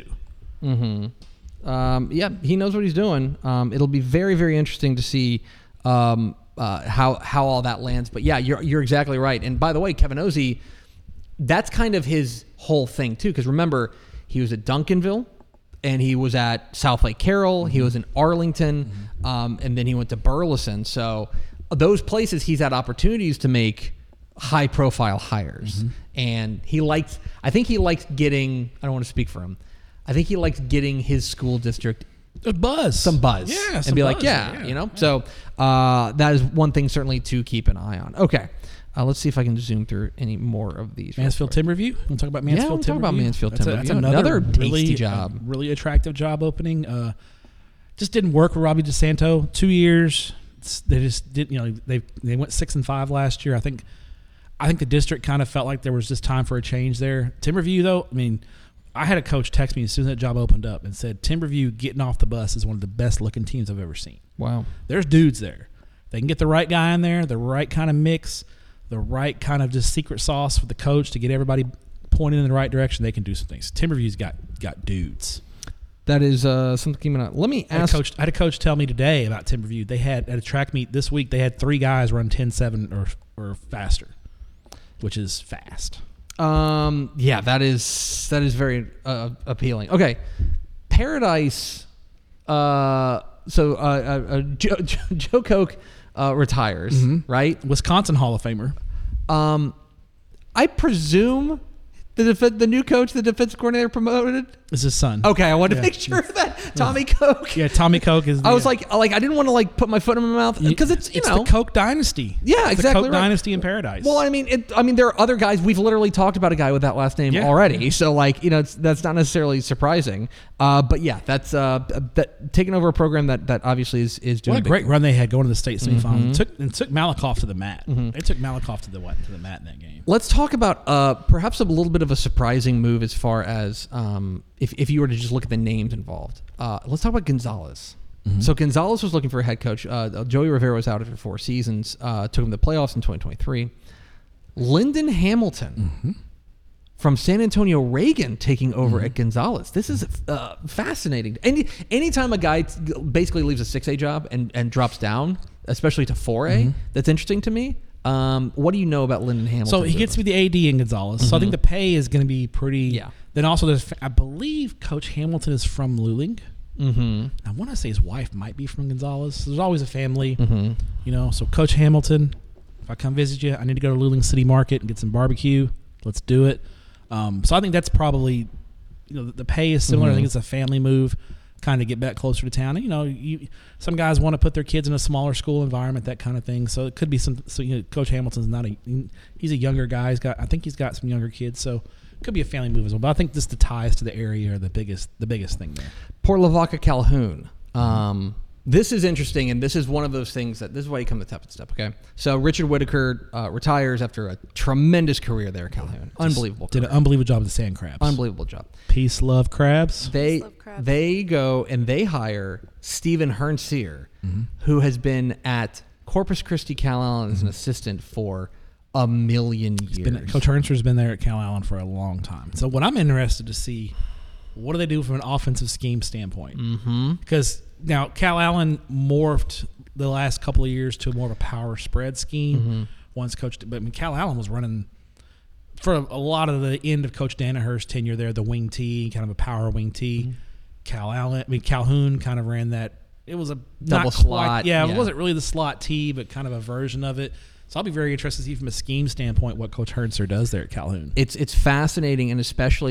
He knows what he's doing. It'll be very, very interesting to see how all that lands. But yeah, you're exactly right. And by the way, Kevin Ozzie, that's kind of his whole thing too. Because remember, he was at Duncanville, and he was at South Lake Carroll. He was in Arlington, and then he went to Burleson. So those places, he's had opportunities to make high-profile hires, and I think he likes getting. I don't want to speak for him. I think he likes getting his school district some buzz, and be like, So that is one thing certainly to keep an eye on. Okay, let's see if I can zoom through any more of these. Mansfield Timberview. Want to talk about Mansfield Timberview? Talk about Mansfield Timberview. That's another tasty job, really attractive job opening. Just didn't work with Robbie DeSanto. 2 years. They just didn't. They went 6-5 last year. I think the district kind of felt like there was just time for a change there. Timberview, though, I had a coach text me as soon as that job opened up and said, Timberview getting off the bus is one of the best looking teams I've ever seen. Wow. There's dudes there. They can get the right guy in there, the right kind of mix, the right kind of just secret sauce for the coach to get everybody pointing in the right direction. They can do some things. Timberview's got dudes. That is something to keep an eye on. Let me ask. I had a coach tell me today about Timberview. They had, at a track meet this week, they had 3 guys run 10.7 or faster, which is fast. That is very appealing. Okay, Paradise. Joe Koch retires, right? Wisconsin Hall of Famer. I presume the new coach, the defensive coordinator promoted. Is his son. Okay, I wanted to make sure of that. Tommy Koch. Yeah, Tommy Koch is. I was like I didn't want to put my foot in my mouth because it's the Koch dynasty. Yeah, it's exactly. The Koch dynasty in paradise. Well, I mean, there are other guys. We've literally talked about a guy with that last name already. So that's not necessarily surprising. But yeah, that's that taking over a program that obviously is doing. What a great run they had going to the state semifinal. Took Malakoff to the mat. They took Malakoff to the mat in that game. Let's talk about perhaps a little bit of a surprising move as far as if you were to just look at the names involved. Let's talk about Gonzalez. So Gonzalez was looking for a head coach. Joey Rivera was out after 4 seasons. Took him to the playoffs in 2023. Lyndon Hamilton from San Antonio Reagan taking over at Gonzalez. This is fascinating. Anytime a guy basically leaves a 6A job and drops down, especially to 4A, that's interesting to me. What do you know about Lyndon Hamilton? So he gets to be the AD in Gonzalez. So I think the pay is going to be pretty. Yeah. Then also, I believe Coach Hamilton is from Luling. I want to say his wife might be from Gonzalez. So there's always a family, So Coach Hamilton, if I come visit you, I need to go to Luling City Market and get some barbecue. Let's do it. So I think that's probably, the pay is similar. I think it's a family move, kind of get back closer to town. Some guys want to put their kids in a smaller school environment, that kind of thing. So it could be some. So Coach Hamilton's he's a younger guy. I think he's got some younger kids. So it could be a family move as well. But I think just the ties to the area are the biggest thing there. Port Lavaca Calhoun. This is interesting, and this is one of those things this is why you come to Tep and Step, okay? So Richard Whitaker retires after a tremendous career there at Calhoun. Unbelievable Did career. an unbelievable job with the Sand Crabs. Unbelievable job. Peace, love, crabs. They go and they hire Stephen Hernseer, who has been at Corpus Christi Cal Allen as an assistant for a million years. Coach Hernseer's been there at Cal Allen for a long time. So what I'm interested to see, what do they do from an offensive scheme standpoint? Because now Cal Allen morphed the last couple of years to more of a power spread scheme. Once Cal Allen was running for a lot of the end of Coach Danaher's tenure there, the wing T, kind of a power wing T. Calhoun kind of ran that. It was a double slot. It wasn't really the slot T, but kind of a version of it. So I'll be very interested to see from a scheme standpoint what Coach Hernseer does there at Calhoun. It's fascinating, and especially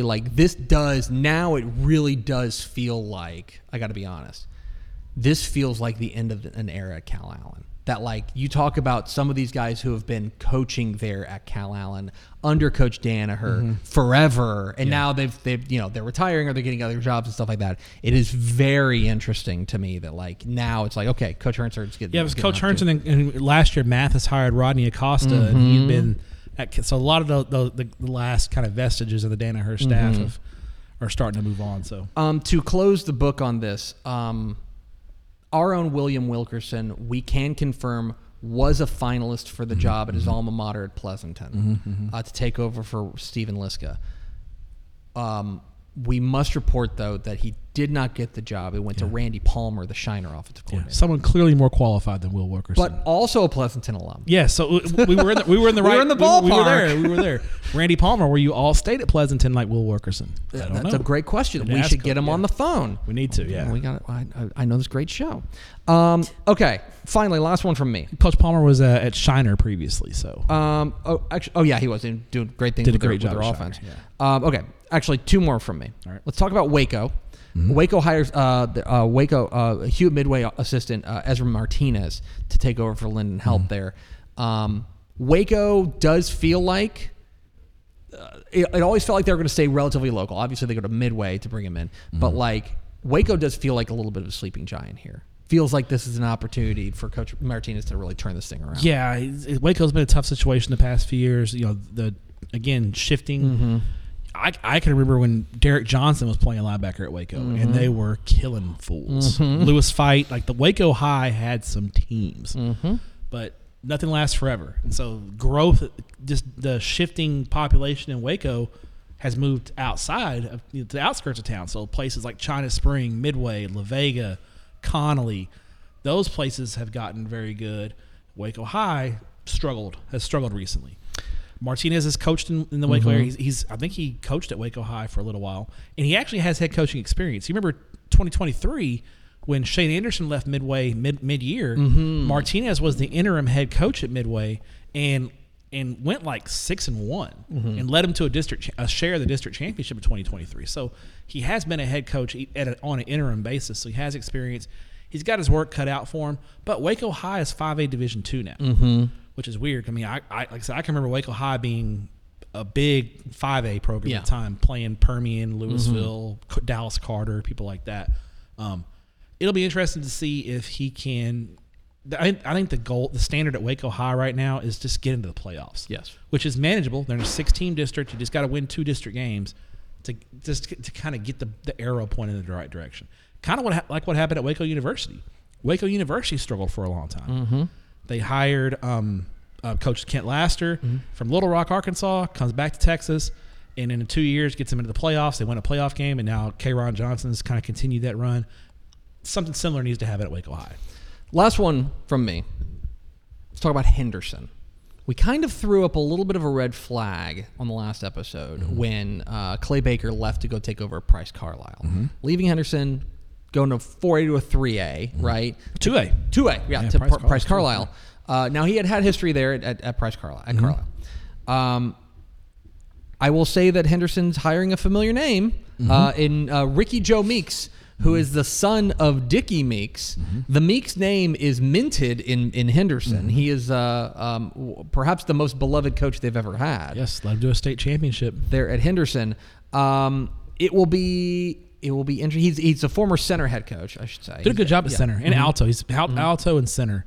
it really does feel like, I got to be honest, this feels like the end of an era at Cal Allen. That you talk about some of these guys who have been coaching there at Cal Allen under Coach Danaher forever, and now they're retiring or they're getting other jobs and stuff like that. It is very interesting to me that now it's okay, Coach Hernseer's getting. Yeah, it was Coach Hernseer, and last year Mathis hired Rodney Acosta, and he'd been so a lot of the last kind of vestiges of the Danaher staff are starting to move on. So to close the book on this. Our own William Wilkerson, we can confirm, was a finalist for the job at his alma mater at Pleasanton to take over for Stephen Liska. We must report, though, that he did not get the job. It went to Randy Palmer, the Shiner offensive coordinator. Someone clearly more qualified than Will Wilkerson. But also a Pleasanton alum. Yeah, so we were in the right. We were in the ballpark. We were there. Randy Palmer, were you all stayed at Pleasanton like Will Wilkerson? That's a great question. We should get him on the phone. We need to, yeah. We got. I know this great show. Okay, finally, last one from me. Coach Palmer was at Shiner previously, so. Yeah, he was doing great things. Did a great job with their at offense. Shiner, yeah. Okay, actually, 2 more from me. All right. Let's talk about Waco. Waco hires Hewitt Midway assistant Ezra Martinez to take over for Lyndon Help there. Waco does feel like it always felt like they were going to stay relatively local. Obviously, they go to Midway to bring him in, but Waco does feel like a little bit of a sleeping giant here. Feels like this is an opportunity for Coach Martinez to really turn this thing around. Yeah, Waco's been a tough situation the past few years. Shifting. I can remember when Derek Johnson was playing linebacker at Waco, and they were killing fools. Lewis Fight, the Waco High had some teams, but nothing lasts forever. And so growth, just the shifting population in Waco has moved outside of to the outskirts of town. So places like China Spring, Midway, La Vega, Connolly, those places have gotten very good. Waco High has struggled recently. Martinez has coached in the Waco area. I think he coached at Waco High for a little while, and he actually has head coaching experience. You remember 2023 when Shane Anderson left mid-year, Martinez was the interim head coach at Midway and went like 6-1 and led him to a share of the district championship in 2023. So he has been a head coach on an interim basis. So he has experience. He's got his work cut out for him. But Waco High is 5A Division II now, which is weird. I mean, like I said, I can remember Waco High being a big 5A program at the time, playing Permian, Louisville, Dallas Carter, people like that. It'll be interesting to see if he can. I think the standard at Waco High right now is just get into the playoffs. Yes, which is manageable. They're in a 6-team district. You just got to win 2 district games to kind of get the arrow pointed in the right direction. Kind of what happened at Waco University. Waco University struggled for a long time. They hired Coach Kent Laster from Little Rock, Arkansas, comes back to Texas, and in 2 years gets them into the playoffs. They win a playoff game, and now K-Ron Johnson's kind of continued that run. Something similar needs to happen at Waco High. Last one from me. Let's talk about Henderson. We kind of threw up a little bit of a red flag on the last episode when Clay Baker left to go take over Price Carlisle. Leaving Henderson, going to 4A to a 3A, right? 2A. 2A, yeah, to Price Carlisle. Now, he had history there at Price Carlisle. At Carlisle. I will say that Henderson's hiring a familiar name in Ricky Joe Meeks, who is the son of Dickie Meeks. The Meeks name is minted in Henderson. He is perhaps the most beloved coach they've ever had. Yes, led him to a state championship there at Henderson. It will be interesting. He's a former center head coach, I should say. Did a good job at center and alto. He's alto and center.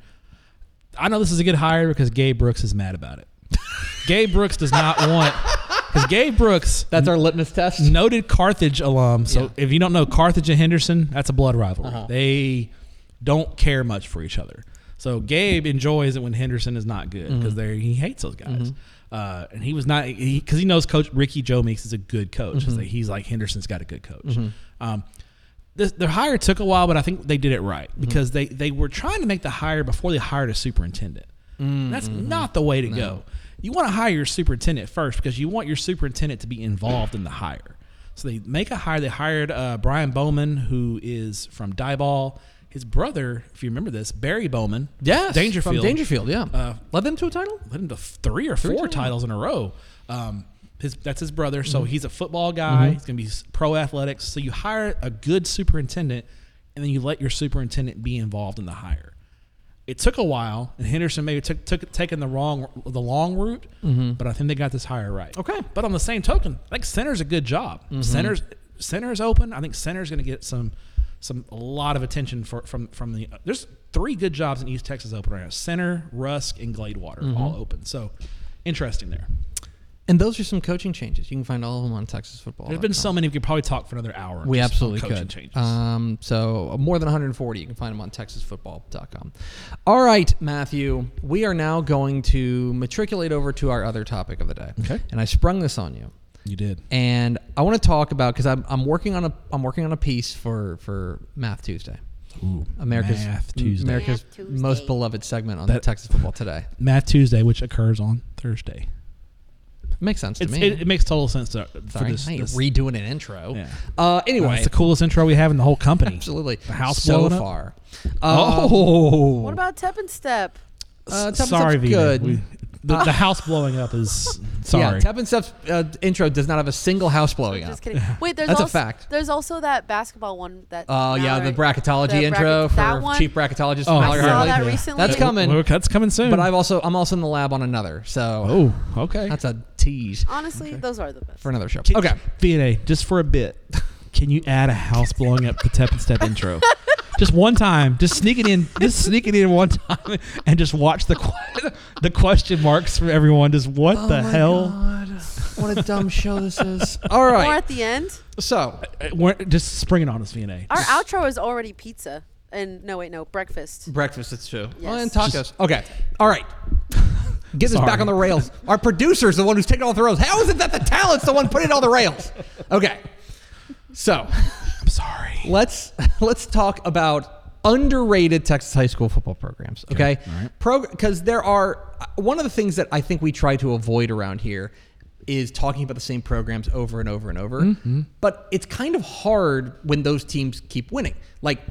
I know this is a good hire because Gabe Brooks is mad about it. Gabe Brooks does not want. Because Gabe Brooks, that's our litmus test. Noted Carthage alum. So if you don't know, Carthage and Henderson, that's a blood rivalry. They don't care much for each other. So Gabe enjoys it when Henderson is not good because he hates those guys. And he was not because he knows Coach Ricky Joe Meeks is a good coach. He's like Henderson's got a good coach. The hire took a while, but I think they did it right because they were trying to make the hire before they hired a superintendent. That's not the way to go. You want to hire your superintendent first because you want your superintendent to be involved in the hire. So they make a hire. They hired Brian Bowman, who is from Diboll. His brother, if you remember this, Barry Bowman. Yes, Dangerfield. From Dangerfield, yeah. Led them to a title? Led him to 3 or 4 titles in a row. That's his brother. So he's a football guy. He's going to be pro athletics. So you hire a good superintendent, and then you let your superintendent be involved in the hire. It took a while, and Henderson maybe taken the long route, but I think they got this hire right. Okay. But on the same token, I think center's a good job. Center's open. I think center's going to get a lot of attention from the. There's 3 good jobs in East Texas open right now: Center, Rusk, and Gladewater, all open. So interesting there. And those are some coaching changes. You can find all of them on TexasFootball. There's been so many. We could probably talk for another hour. We absolutely could. Changes. So more than 140. You can find them on TexasFootball.com. All right, Matthew. We are now going to matriculate over to our other topic of the day. Okay. And I sprung this on you. You did. And I want to talk about because I'm working on a piece for Math Tuesday. Ooh, America's most beloved segment on the Texas Football Today. Math Tuesday, which occurs on Thursday. Makes sense to me. It makes total sense for this. Redoing an intro. Yeah. Anyway, it's the coolest intro we have in the whole company. Absolutely. The house so blowing far. What about Tep and Step? Sorry, good. The house blowing up is sorry. Yeah, Tep and Step's intro does not have a single house blowing up. Just kidding. Wait, that's a fact. There's also that basketball one that. The bracketology intro for chief bracketologist. I saw that recently. That's coming. That's coming soon. But I'm also in the lab on another. So. Oh, okay. That's a tease. Honestly, those are the best for another show. Okay, V&A, just for a bit, can you add a house blowing up the Tep and Step intro? Just one time, just sneak it in one time, and just watch the question marks for everyone. Just what the hell? God. What a dumb show this is. All right. Or at the end. So, just spring it on us, V&A. Our outro is already pizza. And breakfast. Breakfast, it's true. Yes. Oh, and tacos. Okay. All right. Get this back on the rails. Our producer's the one who's taking all the rails. How is it that the talent's the one putting all the rails? Okay. So, I'm sorry. Let's talk about underrated Texas high school football programs. Okay. All right. Because there are one of the things that I think we try to avoid around here is talking about the same programs over and over and over. But it's kind of hard when those teams keep winning. Like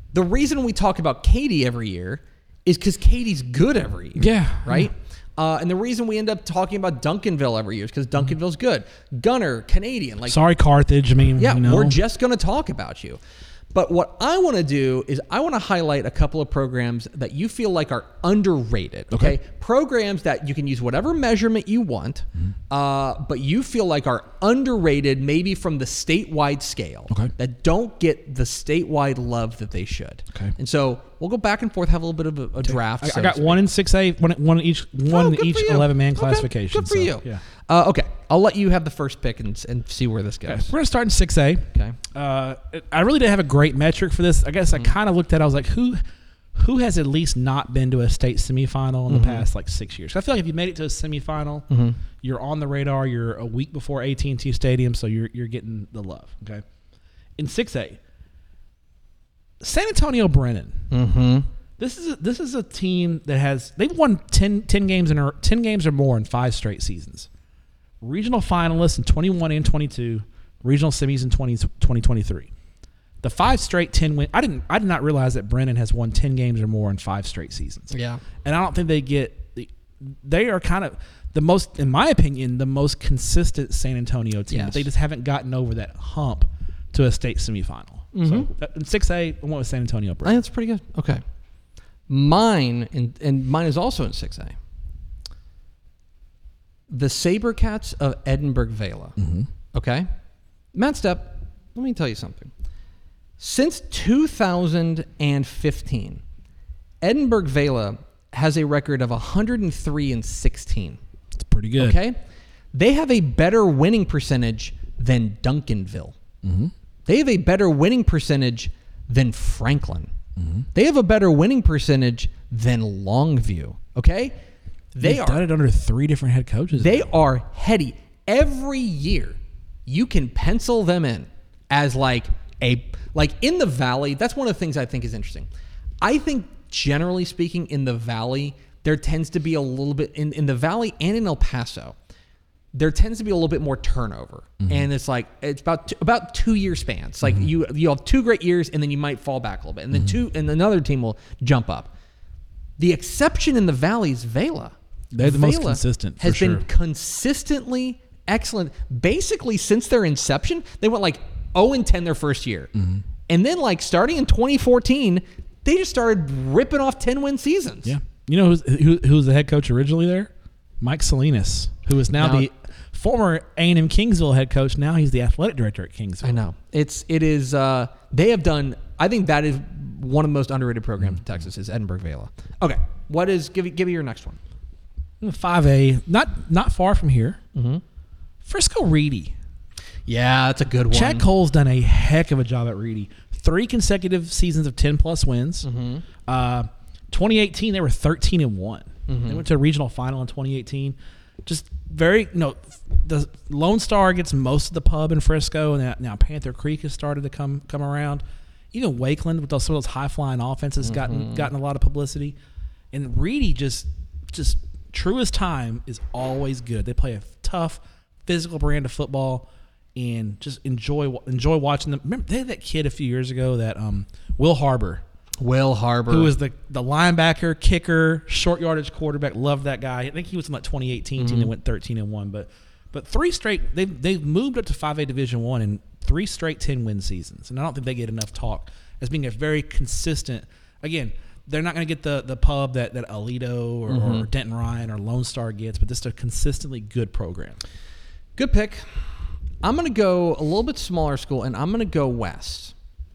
The reason we talk about Katy every year is because Katy's good every year. Yeah. Right? And the reason we end up talking about Duncanville every year is because Duncanville's good. Gunner, Canadian. Like, Sorry, Carthage. I mean, yeah, you know. we're just going to talk about you. But what I want to do is I want to highlight a couple of programs that you feel like are underrated. Okay. Programs that you can use whatever measurement you want, but you feel like are underrated, maybe from the statewide scale, that don't get the statewide love that they should. Okay. And so we'll go back and forth, have a little bit of a draft. I got one in 6A, one in each 11-man classification. Good for you. Yeah. Okay. I'll let you have the first pick and see where this goes. Okay. We're going to start in 6A. Okay. I really didn't have a great metric for this. I guess I kind of looked at it. I was like, who has at least not been to a state semifinal in the past, like, 6 years? I feel like if you made it to a semifinal, you're on the radar. You're a week before AT&T Stadium, so you're getting the love. Okay. In 6A, San Antonio Brennan. Mm-hmm. This is a team that they've won 10 games or more in 5 straight seasons. Regional finalists in 21 and 22, regional semis in 2023. The 5 straight 10 win. I did not realize that Brennan has won 10 games or more in 5 straight seasons. Yeah. And I don't think they are kind of the most, in my opinion, the most consistent San Antonio team. Yes. But they just haven't gotten over that hump to a state semifinal. So in 6A, I went with San Antonio I Brennan. think that's pretty good. Okay. Mine, and mine is also in 6A. The SaberCats of Edinburgh Vela. Okay? Matt Stepp, let me tell you something. Since 2015, Edinburgh Vela has a record of 103-16. It's pretty good. Okay? They have a better winning percentage than Duncanville. They have a better winning percentage than Franklin. They have a better winning percentage than Longview. Okay? They've done it under 3 different head coaches. They are heady. Every year, you can pencil them in as like in the Valley. That's one of the things I think is interesting. I think generally speaking, in the Valley, there tends to be a little bit in the Valley and in El Paso. There tends to be a little bit more turnover, and it's about 2 year spans. Like you have 2 great years, and then you might fall back a little bit, and then and another team will jump up. The exception in the Valley is Vela. They're the most consistent. Has been consistently excellent. Basically, since their inception, they went like 0-10 their first year, and then like starting in 2014, they just started ripping off 10-win seasons. Yeah, you know who's the head coach originally there? Mike Salinas, who is now the former A&M Kingsville head coach. Now he's the athletic director at Kingsville. I know. It is. They have done. I think that is one of the most underrated programs in Texas is Edinburgh Vela. Okay, what is? Give me your next one. 5A, not far from here. Frisco Reedy. Yeah, that's a good one. Chad Cole's done a heck of a job at Reedy. 3 consecutive seasons of 10+ wins. 2018, they were 13-1. They went to a regional final in 2018. Just the Lone Star gets most of the pub in Frisco, and now Panther Creek has started to come around. Even Wakeland with some of those high-flying offenses gotten a lot of publicity. And Reedy just true as time is always good. They play a tough, physical brand of football, and just enjoy watching them. Remember, they had that kid a few years ago, that Will Harbor, who was the linebacker, kicker, short yardage quarterback. Loved that guy. I think he was in like 2018 team that went 13-1. But 3 straight, they've moved up to 5A Division I in 3 straight 10-win seasons, and I don't think they get enough talk as being a very consistent. Again, they're not going to get the pub that Alito or Denton Ryan or Lone Star gets, but this is a consistently good program. Good pick. I'm going to go a little bit smaller school, and I'm going to go west.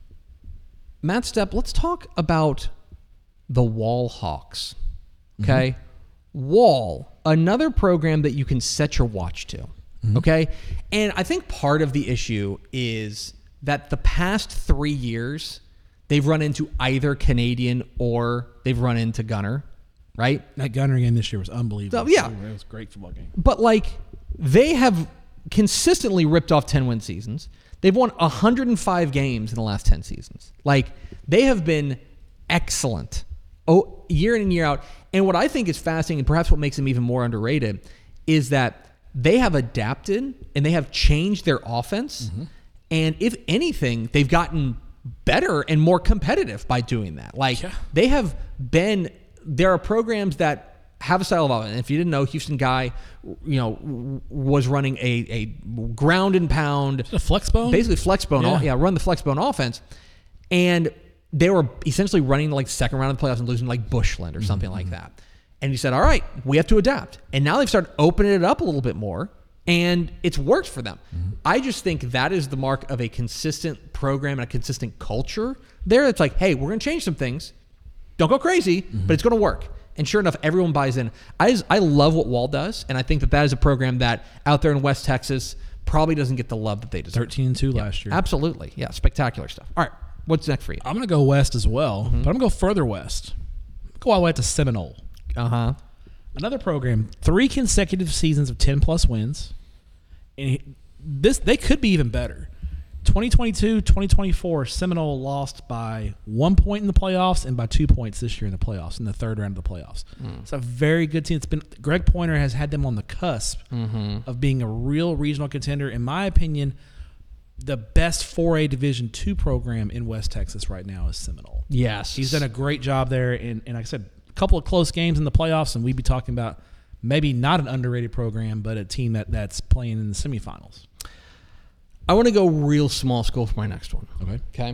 Matt Stepp, let's talk about the Wall Hawks. Okay? Wall, another program that you can set your watch to. Okay? And I think part of the issue is that the past 3 years, they've run into either Canadian or they've run into Gunner, right? That Gunner game this year was unbelievable. Yeah. It was a great football game. But, like, they have consistently ripped off 10-win seasons. They've won 105 games in the last 10 seasons. Like, they have been excellent year in and year out. And what I think is fascinating, and perhaps what makes them even more underrated, is that they have adapted and they have changed their offense. And if anything, they've gotten better and more competitive by doing that. Like there are programs that have a style of offense. And if you didn't know, Houston Guy, was running a ground and pound, a flex bone, basically flex bone, run the flex bone offense, and they were essentially running like second round of the playoffs and losing like Bushland or something like that. And he said, all right, we have to adapt. And now they've started opening it up a little bit more, and it's worked for them. I just think that is the mark of a consistent program and a consistent culture there. It's like, hey, we're going to change some things. Don't go crazy, but it's going to work. And sure enough, everyone buys in. I love what Wall does, and I think that is a program that out there in West Texas probably doesn't get the love that they deserve. 13-2 last year. Absolutely. Yeah, spectacular stuff. All right, what's next for you? I'm going to go west as well, but I'm going to go further west. Go all the way to Seminole. Uh-huh. Another program, 3 consecutive seasons of 10-plus wins. And they could be even better. 2022, 2024, Seminole lost by 1 point in the playoffs and by 2 points this year in the playoffs, in the third round of the playoffs. It's a very good team. Greg Pointer has had them on the cusp of being a real regional contender. In my opinion, the best 4A Division II program in West Texas right now is Seminole. Yes. He's done a great job there. And like I said, a couple of close games in the playoffs, and we'd be talking about maybe not an underrated program, but a team that's playing in the semifinals. I want to go real small school for my next one. Okay.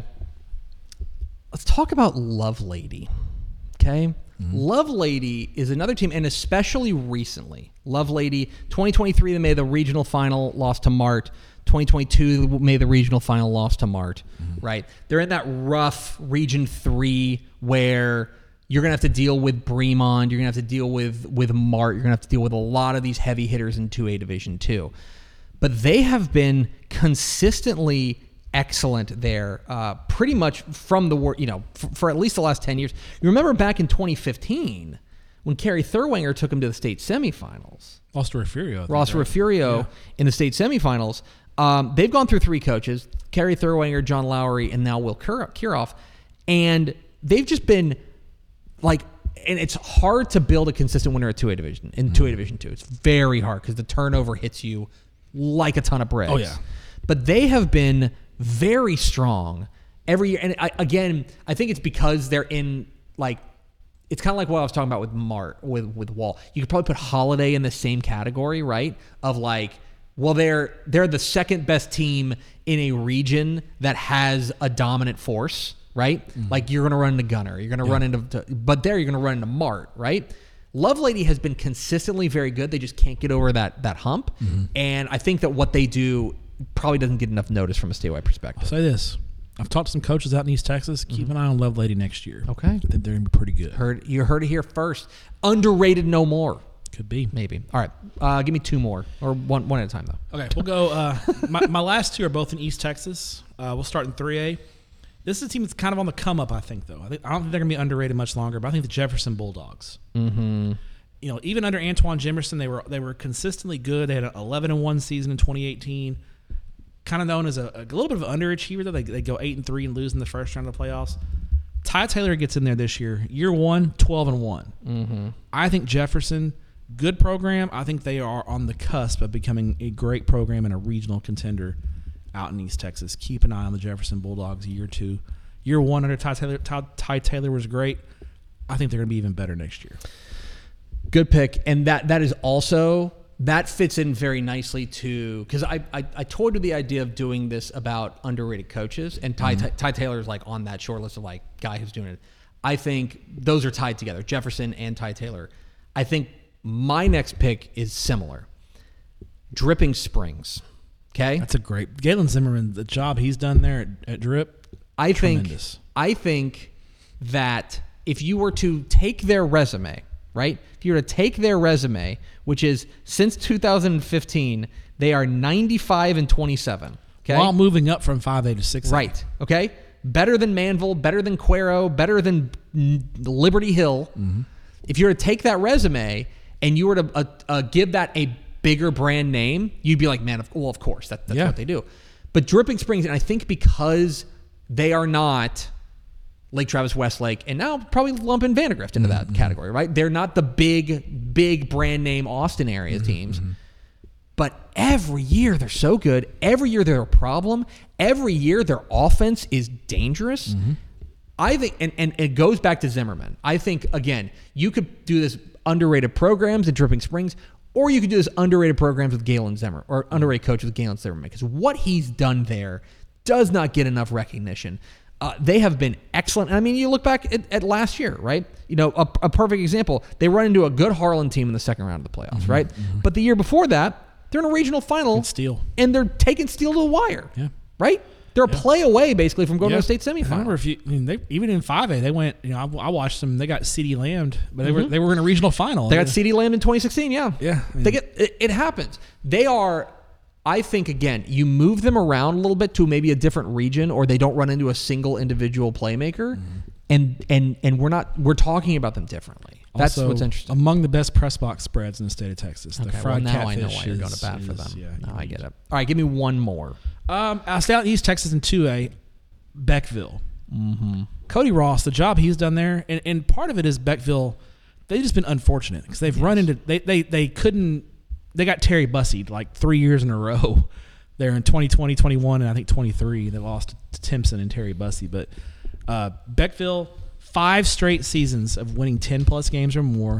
Let's talk about Lovelady. Okay. Lovelady is another team, and especially recently, Lovelady, 2023, they made the regional final, lost to Mart. 2022, they made the regional final, lost to Mart. Right. They're in that rough Region 3 where you're going to have to deal with Bremond. You're going to have to deal with Mart. You're going to have to deal with a lot of these heavy hitters in 2A Division 2. But they have been consistently excellent there, pretty much from the for at least the last 10 years. You remember back in 2015 when Kerry Thurwanger took them to the state semifinals. Lost to Refugio. In the state semifinals. They've gone through 3 coaches: Kerry Thurwanger, John Lowry, and now Will Kiroff, and they've just been like. And it's hard to build a consistent winner at 2A Division in 2A Division 2. It's very hard because the turnover hits you like a ton of bricks. Oh, yeah. But they have been very strong every year. And I think it's because they're in, like, it's kind of like what I was talking about with Mart, with Wall. You could probably put Holiday in the same category, right? Of like, well, they're the second best team in a region that has a dominant force, right? Like, you're going to run into Gunner. You're going to run into, but there you're going to run into Mart, right? Lovelady has been consistently very good. They just can't get over that hump. And I think that what they do probably doesn't get enough notice from a statewide perspective. I'll say this. I've talked to some coaches out in East Texas. Keep an eye on Lovelady next year. Okay. I think they're going to be pretty good. You heard it here first. Underrated no more. Could be. Maybe. All right. Give me 2 more. Or one at a time, though. Okay. We'll go. My last 2 are both in East Texas. We'll start in 3A. This is a team that's kind of on the come up, I think, though. I don't think they're going to be underrated much longer, but I think the Jefferson Bulldogs. Even under Antoine Jimerson, they were consistently good. They had an 11-1 season in 2018. Kind of known as a little bit of an underachiever, though. They go 8-3 and lose in the first round of the playoffs. Ty Taylor gets in there this year. Year 1, 12-1. I think Jefferson, good program. I think they are on the cusp of becoming a great program and a regional contender out in East Texas. Keep an eye on the Jefferson Bulldogs year 2. Year 1 under Ty Taylor was great. I think they're going to be even better next year. Good pick. And that is also, that fits in very nicely to, because I toyed with the idea of doing this about underrated coaches, and Ty Taylor's like on that short list of like guy who's doing it. I think those are tied together, Jefferson and Ty Taylor. I think my next pick is similar. Dripping Springs. Okay, that's a great Galen Zimmerman. The job he's done there at Drip, tremendous. I think that if you were to take their resume, right? If you were to take their resume, which is since 2015, they are 95-27. Okay, while moving up from 5A to 6A. Right. Okay, better than Manville, better than Cuero, better than Liberty Hill. If you were to take that resume and you were to give that a bigger brand name, you'd be like, man, of course, that's what they do. But Dripping Springs, and I think because they are not Lake Travis Westlake, and now probably lumping Vandergrift into that category, right? They're not the big brand name Austin area teams. But every year they're so good. Every year they're a problem. Every year their offense is dangerous. I think, and it goes back to Zimmerman. I think, again, you could do this underrated programs at Dripping Springs, or you could do this underrated programs with Galen Zimmer, or underrated coach with Galen Zimmerman, because what he's done there does not get enough recognition. They have been excellent. I mean, you look back at last year, right? You know, a perfect example. They run into a good Harlan team in the second round of the playoffs, right? But the year before that, they're in a regional final. Steel. And they're taking Steel to the wire. Yeah. Right? They're a play away, basically, from going to a state I remember semifinal. even in 5A, they went, I watched them, they got CD Lambed, but they were in a regional final. They got CD Lamb in 2016, yeah. Yeah. It happens. They are, I think, again, you move them around a little bit to maybe a different region, or they don't run into a single individual playmaker, and we're talking about them differently. That's Also, what's interesting. Among the best press box spreads in the state of Texas. The Okay, well, fried now I know catfish why you're going to bat for is- them. yeah, Now I get it. All right, give me one more. I'll stay out in East Texas in 2A, Beckville. Cody Ross, the job he's done there, and part of it is Beckville, they've just been unfortunate because they've run into, they got Terry Bussied like 3 years in a row there in 2020, 21, and I think 23. They lost to Timpson and Terry Bussey. But Beckville, 5 straight seasons of winning 10-plus games or more.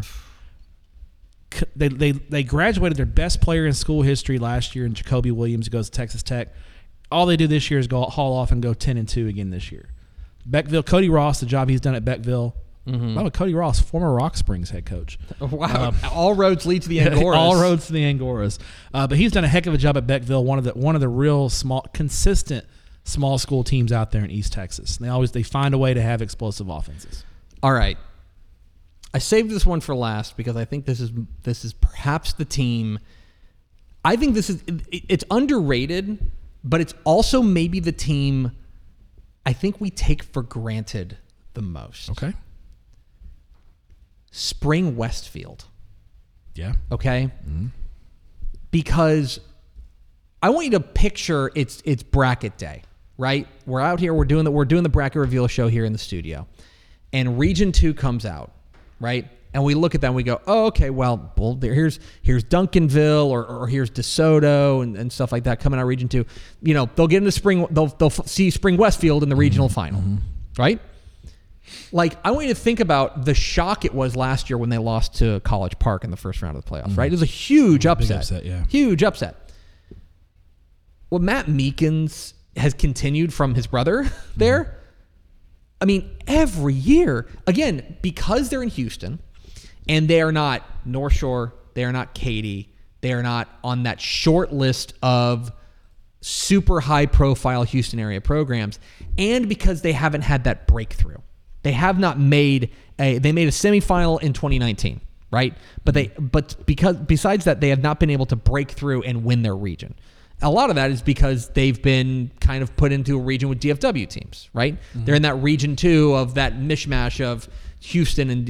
They graduated their best player in school history last year in Jacoby Williams, who goes to Texas Tech. All they do this year is haul off and go 10-2 again this year. Beckville, Cody Ross, the job he's done at Beckville. By the way, Cody Ross, former Rock Springs head coach. Wow. All roads lead to the Angoras. All roads to the Angoras. But he's done a heck of a job at Beckville, one of the real consistent small school teams out there in East Texas. They find a way to have explosive offenses. All right. I saved this one for last because I think this is perhaps the team. I think it's underrated, but it's also maybe the team I think we take for granted the most. Okay. Spring Westfield. Yeah. Okay? Because I want you to picture it's bracket day, right? We're out here, we're doing the bracket reveal show here in the studio. And Region 2 comes out, right? And we look at that and we go, oh, okay, well here's Duncanville or here's DeSoto and stuff like that coming out of Region 2. You know, they'll get into spring, they'll see Spring Westfield in the regional final, right? Like, I want you to think about the shock it was last year when they lost to College Park in the first round of the playoffs, right? It was a huge upset. Big upset, yeah. Huge upset. Well, Matt Meekins has continued from his brother there. I mean, every year, again, because they're in Houston and they are not North Shore, they are not Katy, they are not on that short list of super high profile Houston area programs, and because they haven't had that breakthrough. They have not made they made a semifinal in 2019, right? But because besides that, they have not been able to break through and win their region. A lot of that is because they've been kind of put into a region with DFW teams, right? They're in that Region 2 of that mishmash of Houston and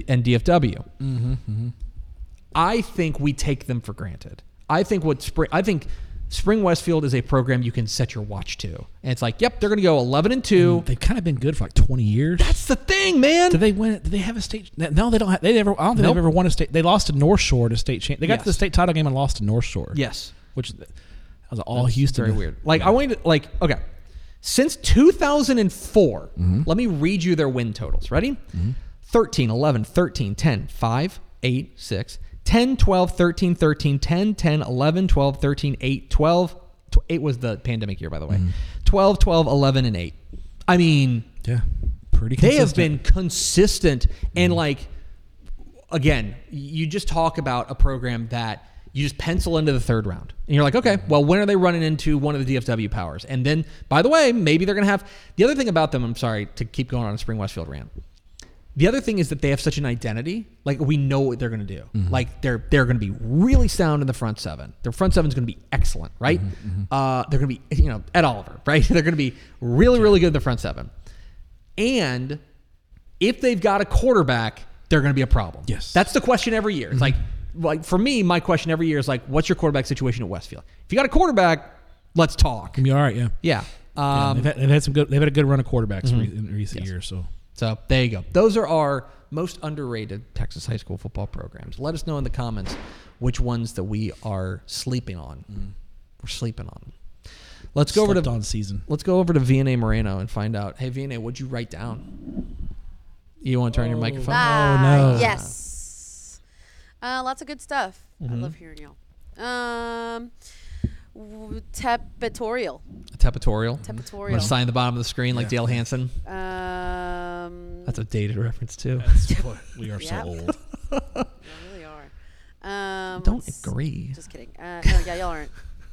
DFW. I think we take them for granted. I think Spring Westfield is a program you can set your watch to. And it's like, yep, they're going to go 11-2. They've kind of been good for like 20 years. That's the thing, man. Did they win? Did they have a state? No, they don't. I don't think they've ever won a state. They lost to North Shore to state champ. They got to the state title game and lost to North Shore. Yes. Which that was all Houston. Very weird. Like, I want to, okay. Since 2004, let me read you their win totals. Ready? 13, 11, 13, 10, 5, 8, 6, 10, 12, 13, 13, 10, 10, 11, 12, 13, 8, 12. 8 was the pandemic year, by the way. 12, 12, 11, and 8. I mean, yeah, pretty consistent. They have been consistent. And, like, again, you just talk about a program that you just pencil into the third round. And you're like, okay, well, when are they running into one of the DFW powers? And then, by the way, maybe they're going to have... The other thing about them, I'm sorry to keep going on a Spring Westfield rant. The other thing is that they have such an identity. Like, we know what they're going to do. Like, they're going to be really sound in the front seven. Their front seven is going to be excellent, right? They're going to be, Ed Oliver, right? They're going to be really, really good in the front seven. And if they've got a quarterback, they're going to be a problem. Yes. That's the question every year. It's like for me, my question every year is like, what's your quarterback situation at Westfield? If you got a quarterback, let's talk. Can be all right, yeah. Yeah. They've had a good run of quarterbacks in recent years. So So there you go. Those are our most underrated Texas high school football programs. Let us know in the comments which ones that we are sleeping on. We're sleeping on them. Let's go over to VNA Moreno and find out. Hey, VNA, what'd you write down? You want to turn your microphone? no. Yes. Lots of good stuff. I love hearing y'all. Tepitorial. Tepitorial. I'm Tepitorial. going to sign the bottom of the screen like Dale Hansen. That's a dated reference, too. We are so Yep. old. You really are. Don't agree. Just kidding. No, yeah, y'all aren't.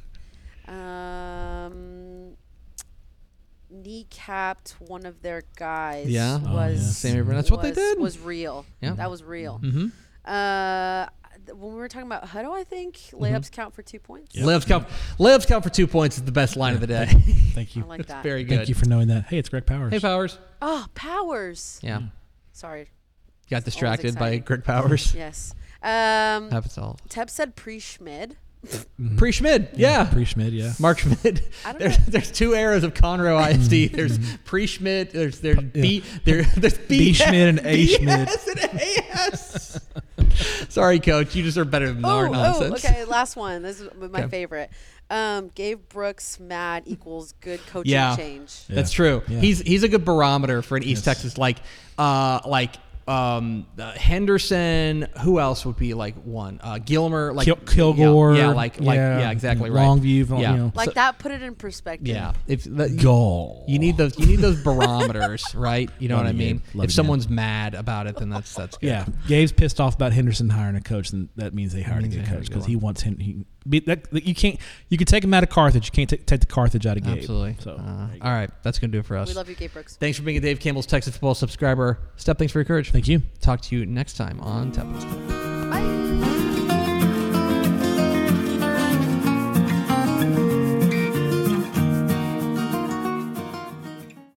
Kneecapped one of their guys. Yeah. Was Sammy Burnett. That's what they did. Was real. Yeah. That was real. Mm-hmm. When we were talking about Hutto, I think layups count for 2 points. Yep. Layups count for 2 points is the best line of the day. Thank you. I like that. Very good. Thank you for knowing that. Hey, it's Greg Powers. Hey, Powers. Oh, Powers. Yeah. Sorry. Got distracted by exciting. Greg Powers. Yes. Happens all. Teb said pre-Schmid. Pre-Schmid. Yeah. Pre-Schmid, yeah. Mark Schmid. I don't know. There's two eras of Conroe ISD. There's pre-Schmid. There's B. There's B Schmid and A Schmid. BS and AS. Sorry, Coach. You deserve better than our nonsense. Okay. Last one. This is my Okay. favorite. Gabe Brooks mad equals good coaching Yeah. change. Yeah. That's true. Yeah. He's a good barometer for an East Texas Henderson. Who else would be like one? Gilmer, like Kilgore. Yeah, exactly right. Longview. Yeah. You know. Like that put it in perspective. Yeah, Goal. You need those barometers, right? You know Love what I you, mean? Gabe. Love If you, someone's mad about it, then that's good. Yeah, Gabe's pissed off about Henderson hiring a coach, then that means they hired a good coach because he wants him. You can take him out of Carthage. You can't take the Carthage out of Gabe. Absolutely. So, all right, that's gonna do it for us. We love you, Gabe Brooks. Thanks for being a Dave Campbell's Texas Football subscriber. Step, thanks for your courage. thank you. Talk to you next time on Tep. Bye.